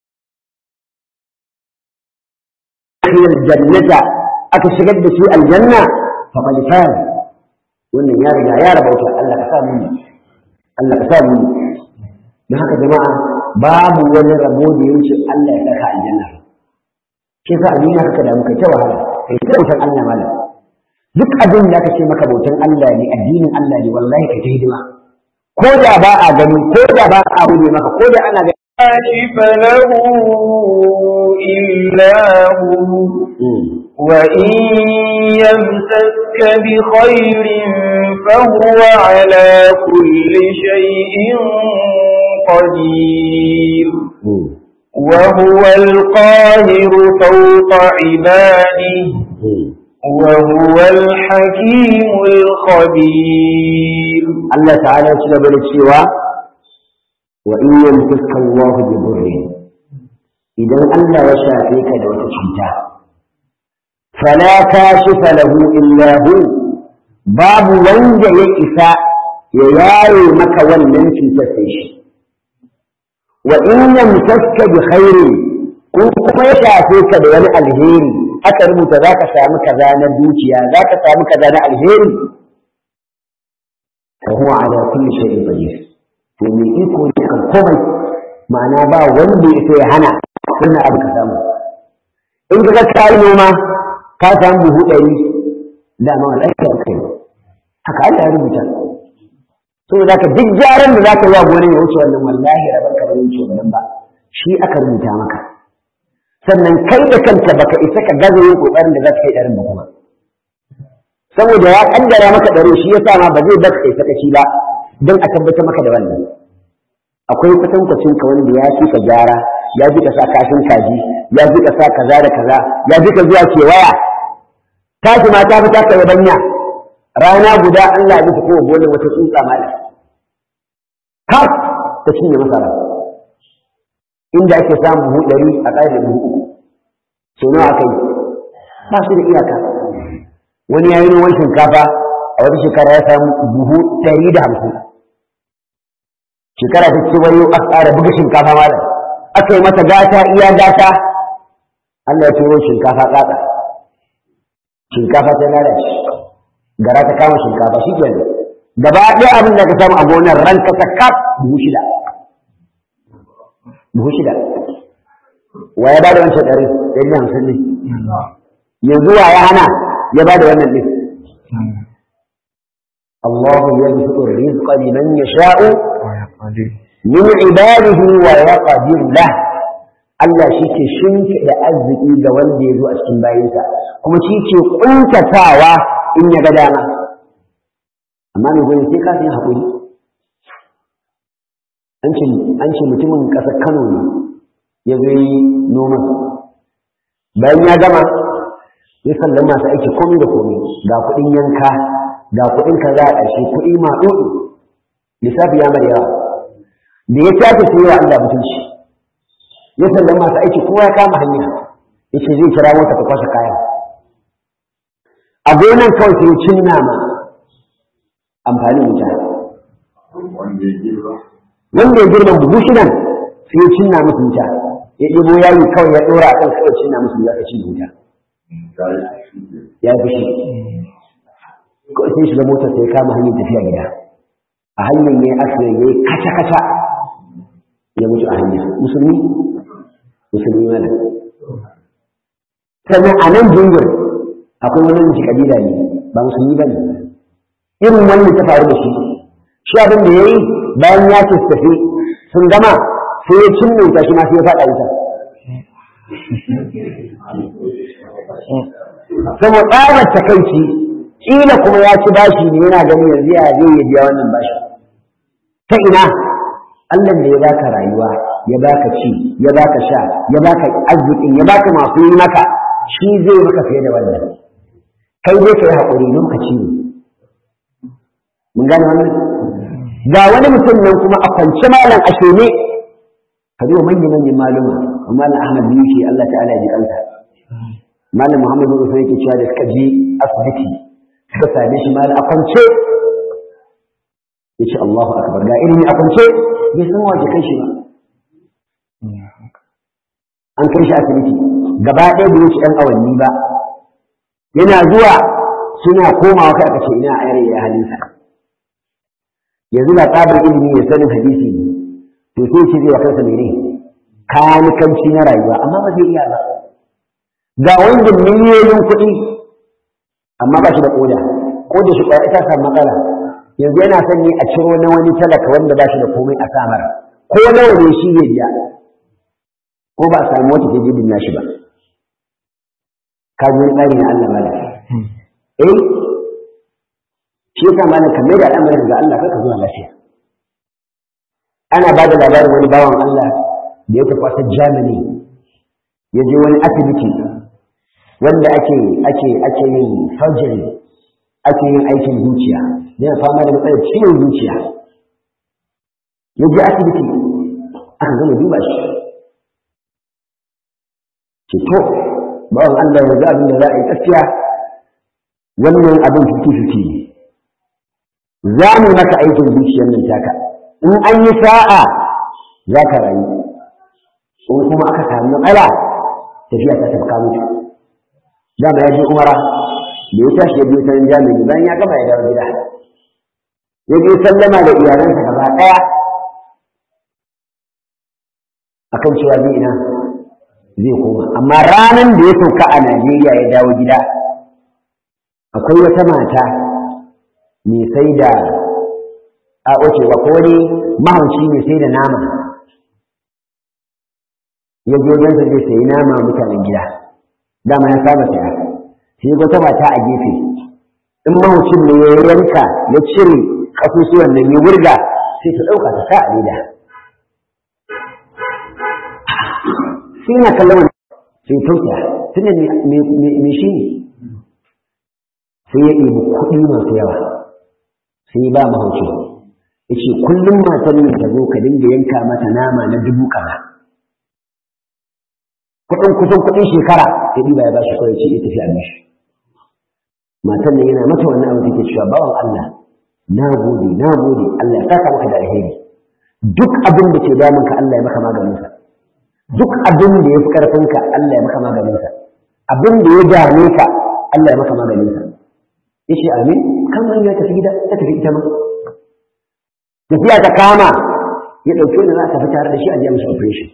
aljannata aka shigar da shi aljanna faqad faz wannan ya riga ya rabauta Allah ka sa mu Allah ka sa mu don haka jama'a babu wani rabo da ya wuce Allah ya saka aljanna shi yasa a duniya haka da muka ta wahala kai ta bautan Allah malam duk abin da aka ce maka bautan Allah ne addinin Allah ne wallahi kai ta hidima ko da ba a gani ko da ba a hude maka ko da ana gani كاشف له إلا هو وإن يمسك بخير فهو على كل شيء قدير وهو القاهر فوق عباده وهو الحكيم الخبير الله تعالى سبحانه وتعالى وإن يمسك الله بضر إذا ألا وشافيك لو تشمتا فلا كاشف له إلا هو باب وند يئسا يياري مك ولن تنتفش وإن يمسك بخير كما يشافيك لو الهير أكرمت ذاك سامك ذا ندوتيا ذاك سامك ذا الهير فهو على كل شيء قدير to mai iko ne kan komai ma'ana ba wanda ya sai hana wannan abu ka samu in ka ka yi noma ka samu buhu ɗari da ma lafiya kai haka Allah ya rubuta to da ka duk jaran da zaka yi wa gonar ya wuce wannan wallahi raban ka bai wuce wannan ba shi aka rubuta maka sannan kai da kanka baka isa ka gaza yin kokarin da zaka yi ɗarin ba kuma saboda ya kaddara maka ɗari shi yasa ma ba zai baka kai sakaci ba don a tabbatar maka da wannan akwai kwatankwacin ka wanda ya fi ka gyara ya fi ka sa kashin kaji ya fi ka sa kaza da kaza ya fi ka zuwa kewaya tashi ma ta fi ta kai banya rana guda Allah ya ji ko bolin wata tsutsa mala ha ta cinye masara inda ake samu buhu ɗari a ƙa'idar da buhu uku sau nawa aka yi ba su da iyaka wani ya yi noman shinkafa a wata shekara ya samu buhu ɗari da hamsin shekara ta ce wani a tsara buga shinkafa malam aka yi mata gata iya gata Allah ya turo shinkafa tsatsa shinkafa ta lalace gara ta kama shinkafa shi ke gaba ɗaya abin da ka samu a gonar ranka ta kaf buhu shida buhu shida wa ya ba da wancan ɗari ɗari da hamsin ne yanzu wa ya hana ya ba da wannan ɗin الله يبسط الرزق لمن يشاء من عباده ويقدر له Allah shi ke shimfiɗa arziki ga wanda ya zo a cikin bayinsa kuma shi ke ƙuntatawa in ya ga dama amma mai gwani sai kafin haƙuri an ce mutumin ƙasar Kano ne ya zo yi noman bayan ya gama ya sallama masu aiki komai da komai ga kuɗin yanka ga kuɗin ka za a ƙarshe kuɗi maɗuɗi lissafi ya mara yawa da ya tafi sai wa Allah mutunci ya sallama masu aiki kowa ya kama hanya ya ce zai kira mota ta kwashe kayan a gonan kawai sai cin nama amfanin wuta wanda ya girma buhu shidan sai ya cinna musu wuta ya ɗebo yayi kawai ya ɗora a kan kawai cinna musu wuta ya ci wuta ya fi shi kawai sai shiga motar sai kama hanyar tafiya gida a hanyar ya yi asirin ya yi kaca-kaca ya mutu a hanyar musulmi musulmi mana sannan a nan jingir akwai wani mace kabila ne ba musulmi ba ne irin wannan ta faru da shi shi abin da ya yi bayan ya ce tafi sun gama sai ya cin wuta shi ma sai ya faɗa wuta saboda tsabar takaici kila kuma ya ci bashi ne yana ganin yanzu ya zai ya biya wannan bashi ta ina Allah da ya baka rayuwa ya baka ci ya baka sha ya baka arzikin ya baka masu yi maka shi zai maka fiye da wannan kai dai kai haƙuri lokaci ne mun gane wannan ga wani mutum nan kuma a kwance malam ashe ne ka zo manyan manyan maluma malam Ahmad bin Yusuf Allah ta'ala ya ji kansa malam Muhammad bin Yusuf yake cewa da suka je asibiti suka same shi malam a kwance yace Allahu akbar ga ilimi a kwance bai san waje kai shi ba an kai shi asibiti gaba ɗaya bai wuce ɗan awanni ba yana zuwa suna komawa kai aka ce ina a yare ya halinsa yanzu da tsabar ilimi ya sanin hadisi ne to sai ce zai wa kansa mene kanikanci na rayuwa amma ba zai iya ba ga wanda miliyoyin kuɗi amma ba shi da koda koda shi ƙwaya ita samu matsala yanzu yana son ne a ciro na wani talaka wanda ba shi da komai a samar ko nawa ne shi ya biya ko ba a samu wata ke jibin nashi ba ka ji tsari na Allah mala eh shi yasa malam ka mai da al'amarin ga Allah kai ka zuwa lafiya ana ba da labarin wani bawan Allah da ya tafi ƙasar Germany ya je wani asibiti wanda ake ake ake yin surgery ake yin aikin zuciya yana fama da matsalar ciwon zuciya ya je asibiti aka gama duba shi ce to bawan Allah ya ga abin da za a yi gaskiya wannan abin fiti-fiti ne za mu maka aikin zuciyar nan taka in an yi sa'a za ka rayu in kuma aka samu matsala tafiya ta tafka mutu dama ya je umara da ya tashi ya biyo ta jami'i bayan ya gama ya dawo gida ya je sallama da iyalansa gaba ɗaya akan cewa zai ina zai koma amma ranar da ya sauka a Najeriya ya dawo gida akwai wata mata mai sai da a wacewa ko wani mahauci mai sai da nama ya je wajensa zai sayi nama mutanen gida dama ya saba saya sai wata mata a gefe in mahaucin ne ya yanka ya cire kasusuwan nan ya wurga sai ta ɗauka ta sa a leda sai na kallon sai tausaya tunda me shi ne sai ya ɗebi kuɗi masu yawa sai ya ba mahauci ya ce kullum matan nan ta zo ka dinga yanka mata nama na dubu kaza kuɗin kusan kuɗin shekara ya ɗiba ya ba shi kawai ce ya tafi a mishi matan nan yana mata wannan abu take cewa bawan Allah na gode na gode Allah ya saka maka da alheri duk abin da ke damunka Allah ya maka maganinsa duk abin da ya fi ƙarfinka Allah ya maka maganinsa abin da ya dame ka Allah ya maka maganinsa ya ce amin kan hanya tafi gida ta tafi ita ma tafiya ta kama ya ɗauke da za a tafi tare da shi a jiya mishi operation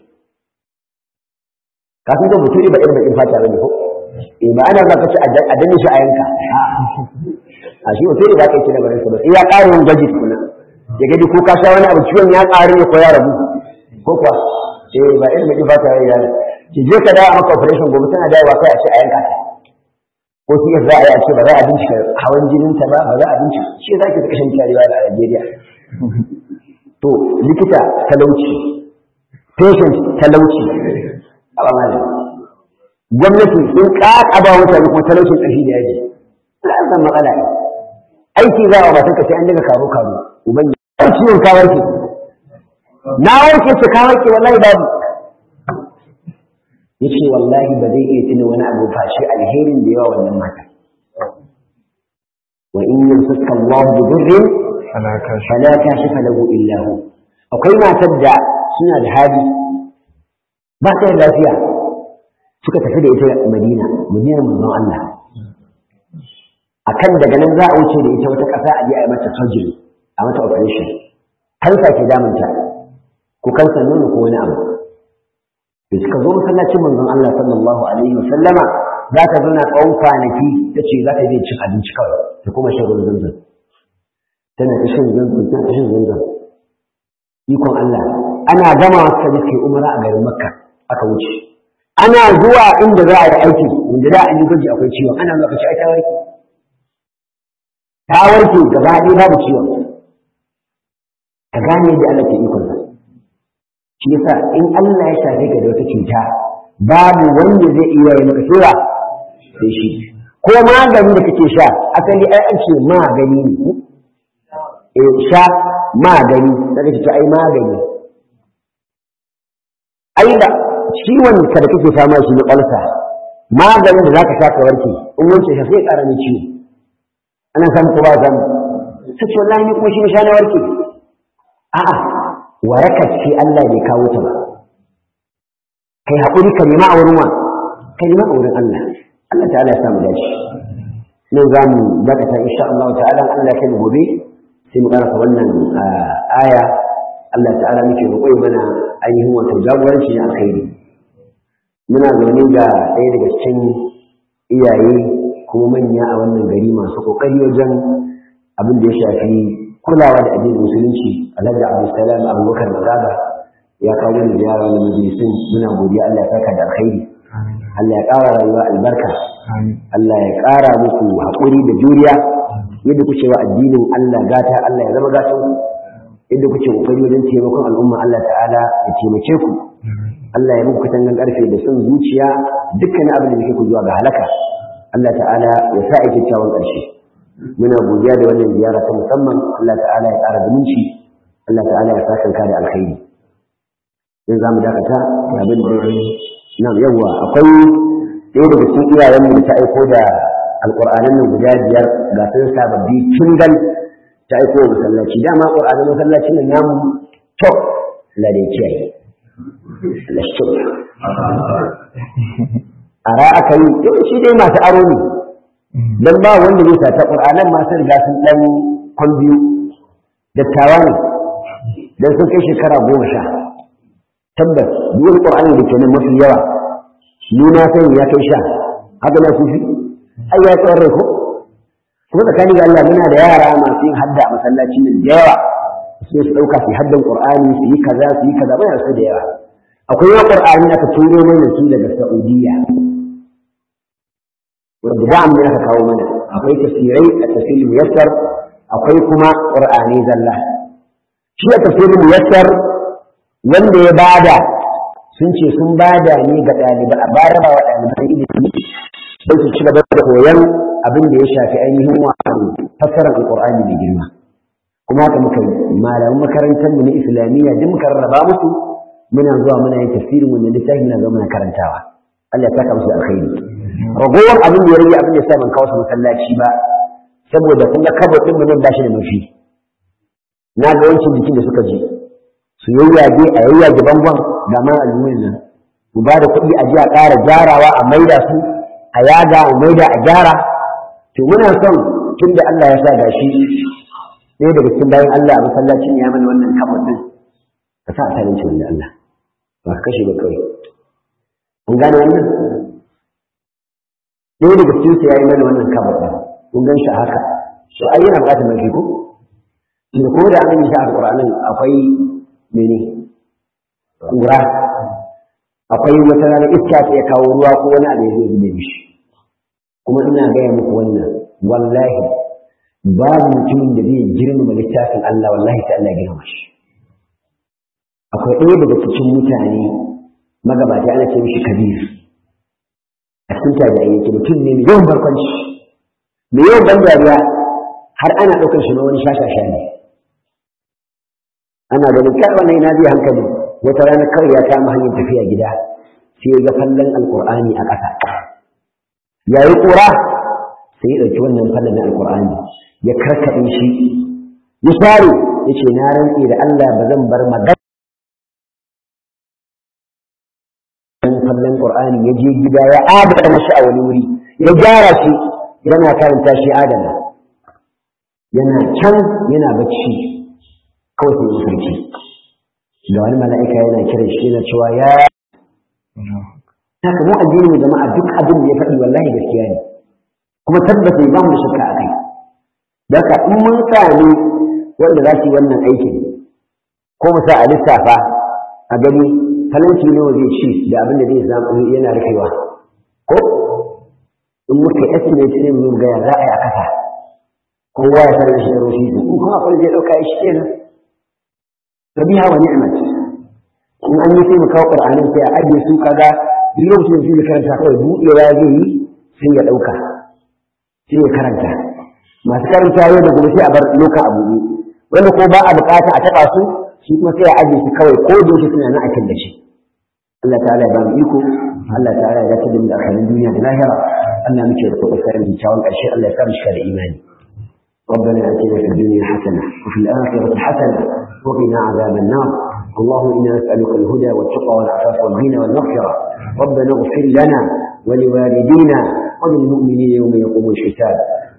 kafin da mutum ba irin bakin fata bane ko eh ba ana za ka ci a danne shi a yanka a shi mutum ba ka ci da barin sa ba sai ya ƙara yin gwaji tukuna ya gaji ko ka sha wani abu ciwon ya ƙaru ne ko ya rabu ko kuwa eh ba irin bakin fata bane ya ki je ka dawo maka operation gobe tana dawowa kai a ce a yanka ta ko shi za a yi a ce ba za a bincika hawan jinin ta ba ba za a bincika shi za ki kashe mutane ba a Najeriya to likita talauci patient talauci a bangare gwamnati sun ƙaƙaba mutane kuma talaucin ƙarfi da yaji za a san matsala ne aiki za a ba ka sai an daga karo karo uban ya ciwon kawarki na warke ce kawarki wallahi babu ya ce wallahi ba zai iya tuna wani abu fashe alherin da yawa wannan mata wa in yamsaka Allah bi dhurrin fala kashifa lahu illa hu akwai matar da suna da hali ba ta da lafiya suka tafi da ita Madina Madina manzon Allah akan daga nan za a wuce da ita wata ƙasa a je a yi mata surgery a mata operation kansa ke damunta ko kansa nono ko wani abu da suka zo masallacin manzon Allah sallallahu alaihi wasallama za ta zauna tsawon kwanaki ta ce za ta je cin abinci kawai da kuma shan ruwan zanzan tana ta shan zanzan tana ta shan zanzan ikon Allah ana gama suka je kai umara a garin Makka aka wuce ana zuwa inda za a yi aiki inda za a yi gwaji akwai ciwon ana zuwa ka ce ai ta warke ta warke gaba ɗaya babu ciwon ka gane yadda Allah ke ikon sa shi yasa in Allah ya shafe ka da wata cuta babu wanda zai iya yi maka tura sai shi ko magani da kake sha asali ai an ce magani ne eh sha magani daga ce ai magani ai da ciwon ka da kake fama shi ne ƙwalsa maganin da zaka sha ka warke in wance shi sai ƙara mai ciwo ana samu ko ba samu sai ce wallahi ni kuma shi ne sha na warke a'a waraka ce Allah bai kawo ta ba kai haƙuri ka nema a wurin wa kai nema a wurin Allah Allah ta'ala ya samu dace nan za mu dakata insha Allah ta'ala Allah ya kai gobe sai mu karanta wannan aya Allah ta'ala muke roƙo mana ainihin wato jagoranci na alkhairi muna zaune ga ɗaya daga cikin iyaye kuma manya a wannan gari masu ƙoƙari wajen abin da ya shafi kulawa da addinin musulunci Alhaji Abdulsalam Abubakar Magaga ya kawo mana ziyara na majalisin muna godiya Allah ya saka da alkhairi Allah ya ƙara rayuwa albarka Allah ya ƙara muku haƙuri da juriya yadda kuke wa addinin Allah gata Allah ya zama gatan ku yadda kuke kokari wajen taimakon al'umma Allah ta'ala ya taimake ku Allah ya muku katangan karfe da son zuciya dukkan abin da yake ku zuwa ga halaka Allah ta'ala ya sa ake kyawun ƙarshe muna godiya da wannan ziyara ta musamman Allah ta'ala ya ƙara zumunci Allah ta'ala ya sa kanka da alkhairi dan zamu dakata abin da nan yawa akwai ɗaya daga cikin iyayen da ta aiko da alƙur'anan nan guda biyar ga sun sababbi tungal ta aiko wa masallaci dama ƙur'anan masallacin nan namu to la da kiyaye la shi ara aka yi yau shi dai masu aro ne dan ba wanda zai sata ƙur'anan masu riga sun dan kwan biyu dattawa ne dan sun kai shekara goma sha tabbas duk ƙur'ani da ke nan mafi yawa ni na sani ya kai sha haka na kufi ai ya tsawon rai ko kuma tsakani ga Allah muna da yara masu yin hadda a masallacin nan da yawa sai su ɗauka su haddan Qur'ani su yi kaza su yi kaza bayan su da yawa akwai wani Qur'ani aka turo mana su daga Saudiya wanda da amma aka kawo mana akwai tafsirai a tafsirul muyassar akwai kuma Qur'ani zalla shi a tafsirul muyassar wanda ya bada sun ce sun bada ne ga ɗalibai a bara ba wa ɗalibai ilimi sai su ci gaba da koyon abin da ya shafi ainihin wato fassarar alqur'ani da girma kuma haka muka yi malaman makarantar mu na islamiyya duk muka rarraba musu muna zuwa muna yin tafsirin wannan littafi muna zuwa muna karantawa Allah ya saka musu alkhairi ragowar abin da ya rage abin da ya sa ban kawo su masallaci ba saboda kun ga kabar din mu nan bashi da mafi na ga wancan jikin da suka je su yayyage a yayyage bangon da ma almumin nan mu ba da kuɗi a ji a ƙara gyarawa a maida su a yaga a maida a gyara to muna son tun da Allah ya sa gashi ɗaya daga cikin bayan Allah a masallacin ya mana wannan kamar din ka sa a tarin wanda Allah ba ka kashe ba kawai kun gane wannan ɗaya daga cikin su ya yi mana wannan kamar din kun gan shi haka to ai yana buƙatar mafi ko da ko da an yi shi a Qur'anin akwai mene ƙura akwai wata rana iska ta ya kawo ruwa ko wani abu ya zo zube mishi kuma ina gaya muku wannan wallahi babu mutumin da zai girmama littafin Allah wallahi sai Allah ya girmama shi akwai ɗaya daga cikin mutane magabata ana ce mishi kabir a cikin tabi'ai yake mutum ne mai yawan barkwanci mai yawan ban dariya har ana ɗaukar shi na wani shashasha ne ana ganin kai wannan yana zai hankali wata rana kawai ya kama hanyar tafiya gida sai ya ga fallan alqur'ani a ƙasa yayi ƙura sai ya ɗauki wannan fallan alqur'ani ya karkaɗe shi ya sare ya ce na rantse da Allah ba zan bar magana fallan qur'ani ya je gida ya adana shi a wani wuri ya gyara shi yana karanta shi adana yana can yana bacci kawai sai mafarki da wani mala'ika yana kiran shi yana cewa ya haka mu addini mu jama'a duk abin da ya faɗi wallahi gaskiya ne kuma tabbata ba mu da shakka a kai da haka in mun sami wanda za su yi wannan aikin ko mu sa a lissafa a gani talanci nawa zai ci da abin da zai zama yana rufewa ko in muka estimate ne mu ga ya za a yi a kasa kowa ya sanar shi da roshi in kuma akwai zai ɗauka shi kenan rabiha wa ni'mat in an yi sai mu kawo qur'anin sai a ajiye su kaga duk lokacin da zai karanta kawai buɗewa zai yi sai ya ɗauka sai ya karanta masu karanta yau da gobe sai a bar loka a buɗe wanda ko ba a buƙata a taɓa su shi kuma sai a ajiye su kawai ko da yake suna nan a kan da shi Allah ta'ala ya ba mu iko Allah ta'ala ya dace da mu da akhirin duniya da lahira Allah muke da kokarin kyakkyawan ƙarshe Allah ya sa mu cika da imani ربنا آتنا في الدنيا حسنة وفي الآخرة حسنة وقنا عذاب النار اللهم إنا نسألك الهدى والتقى والعفاف والغنى والمغفرة ربنا اغفر لنا ولوالدينا وللمؤمنين يوم يقوم الحساب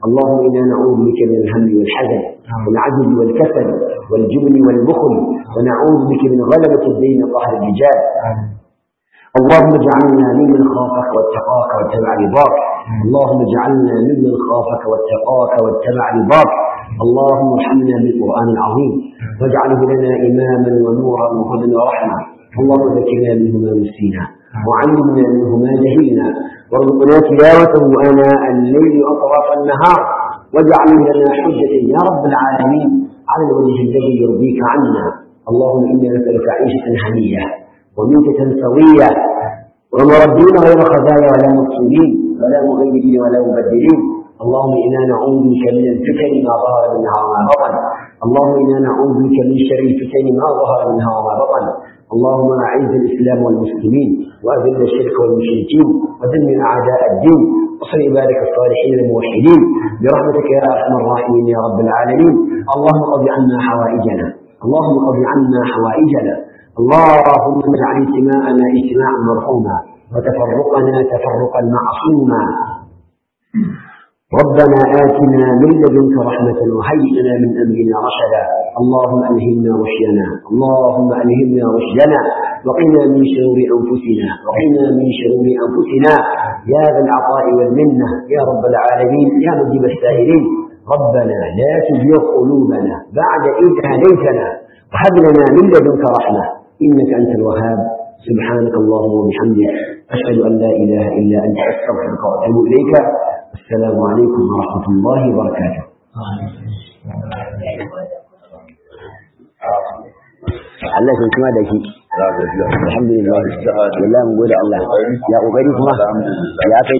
اللهم إنا نعوذ بك من الهم والحزن والعجز والكسل والجبن والبخل ونعوذ بك من غلبة الدين وقهر الرجال. اللهم اجعلنا ممن خافك واتقاك واتبع رضاك. اللهم اجعلنا ممن خافك واتقاك واتبع رضاك. اللهم ارحمنا بالقرآن العظيم واجعله لنا إماما ونورا وهدى ورحمة. اللهم ذكرنا منه ما نسينا وعلمنا منه ما جهلنا وارزقنا تلاوته آناء الليل وأطراف النهار واجعله لنا حجة يا رب العالمين على الوجه الذي يرضيك عنا. اللهم إنا نسألك عيشة هنية وميتة سوية ومردين غير خزايا ولا مقصودين ولا مغيرين ولا مبدلين. اللهم إنا نعوذ بك من الفتن ما ظهر منها وما بطن. اللهم إنا نعوذ بك من شر الفتن ما ظهر منها وما بطن. اللهم أعز الإسلام والمسلمين وأذل الشرك والمشركين ودمر أعداء الدين وصل عبادك الصالحين الموحدين برحمتك يا أرحم الراحمين يا رب العالمين. اللهم قض عنا حوائجنا اللهم قض عنا حوائجنا اللهم اجعل اجتماعنا اجتماعا مرحوما وتفرقنا تفرقا معصوما. ربنا آتنا من لدنك رحمة وهيئ لنا من أمرنا رشدا. اللهم ألهمنا رشدنا اللهم ألهمنا رشدنا وقنا من شرور أنفسنا وقنا من شرور أنفسنا يا ذا العطاء والمنة يا رب العالمين يا مجيب السائلين. ربنا لا تزغ قلوبنا بعد إذ هديتنا وهب لنا من لدنك رحمة إنك أنت الوهاب. سبحانك اللهم وبحمدك أشهد أن لا إله إلا أنت أستغفرك وأتوب إليك. السلام عليكم ورحمة الله وبركاته. Allah sai kuma da shi alhamdulillah wallahi mun gode Allah ya kokari kuma ya kai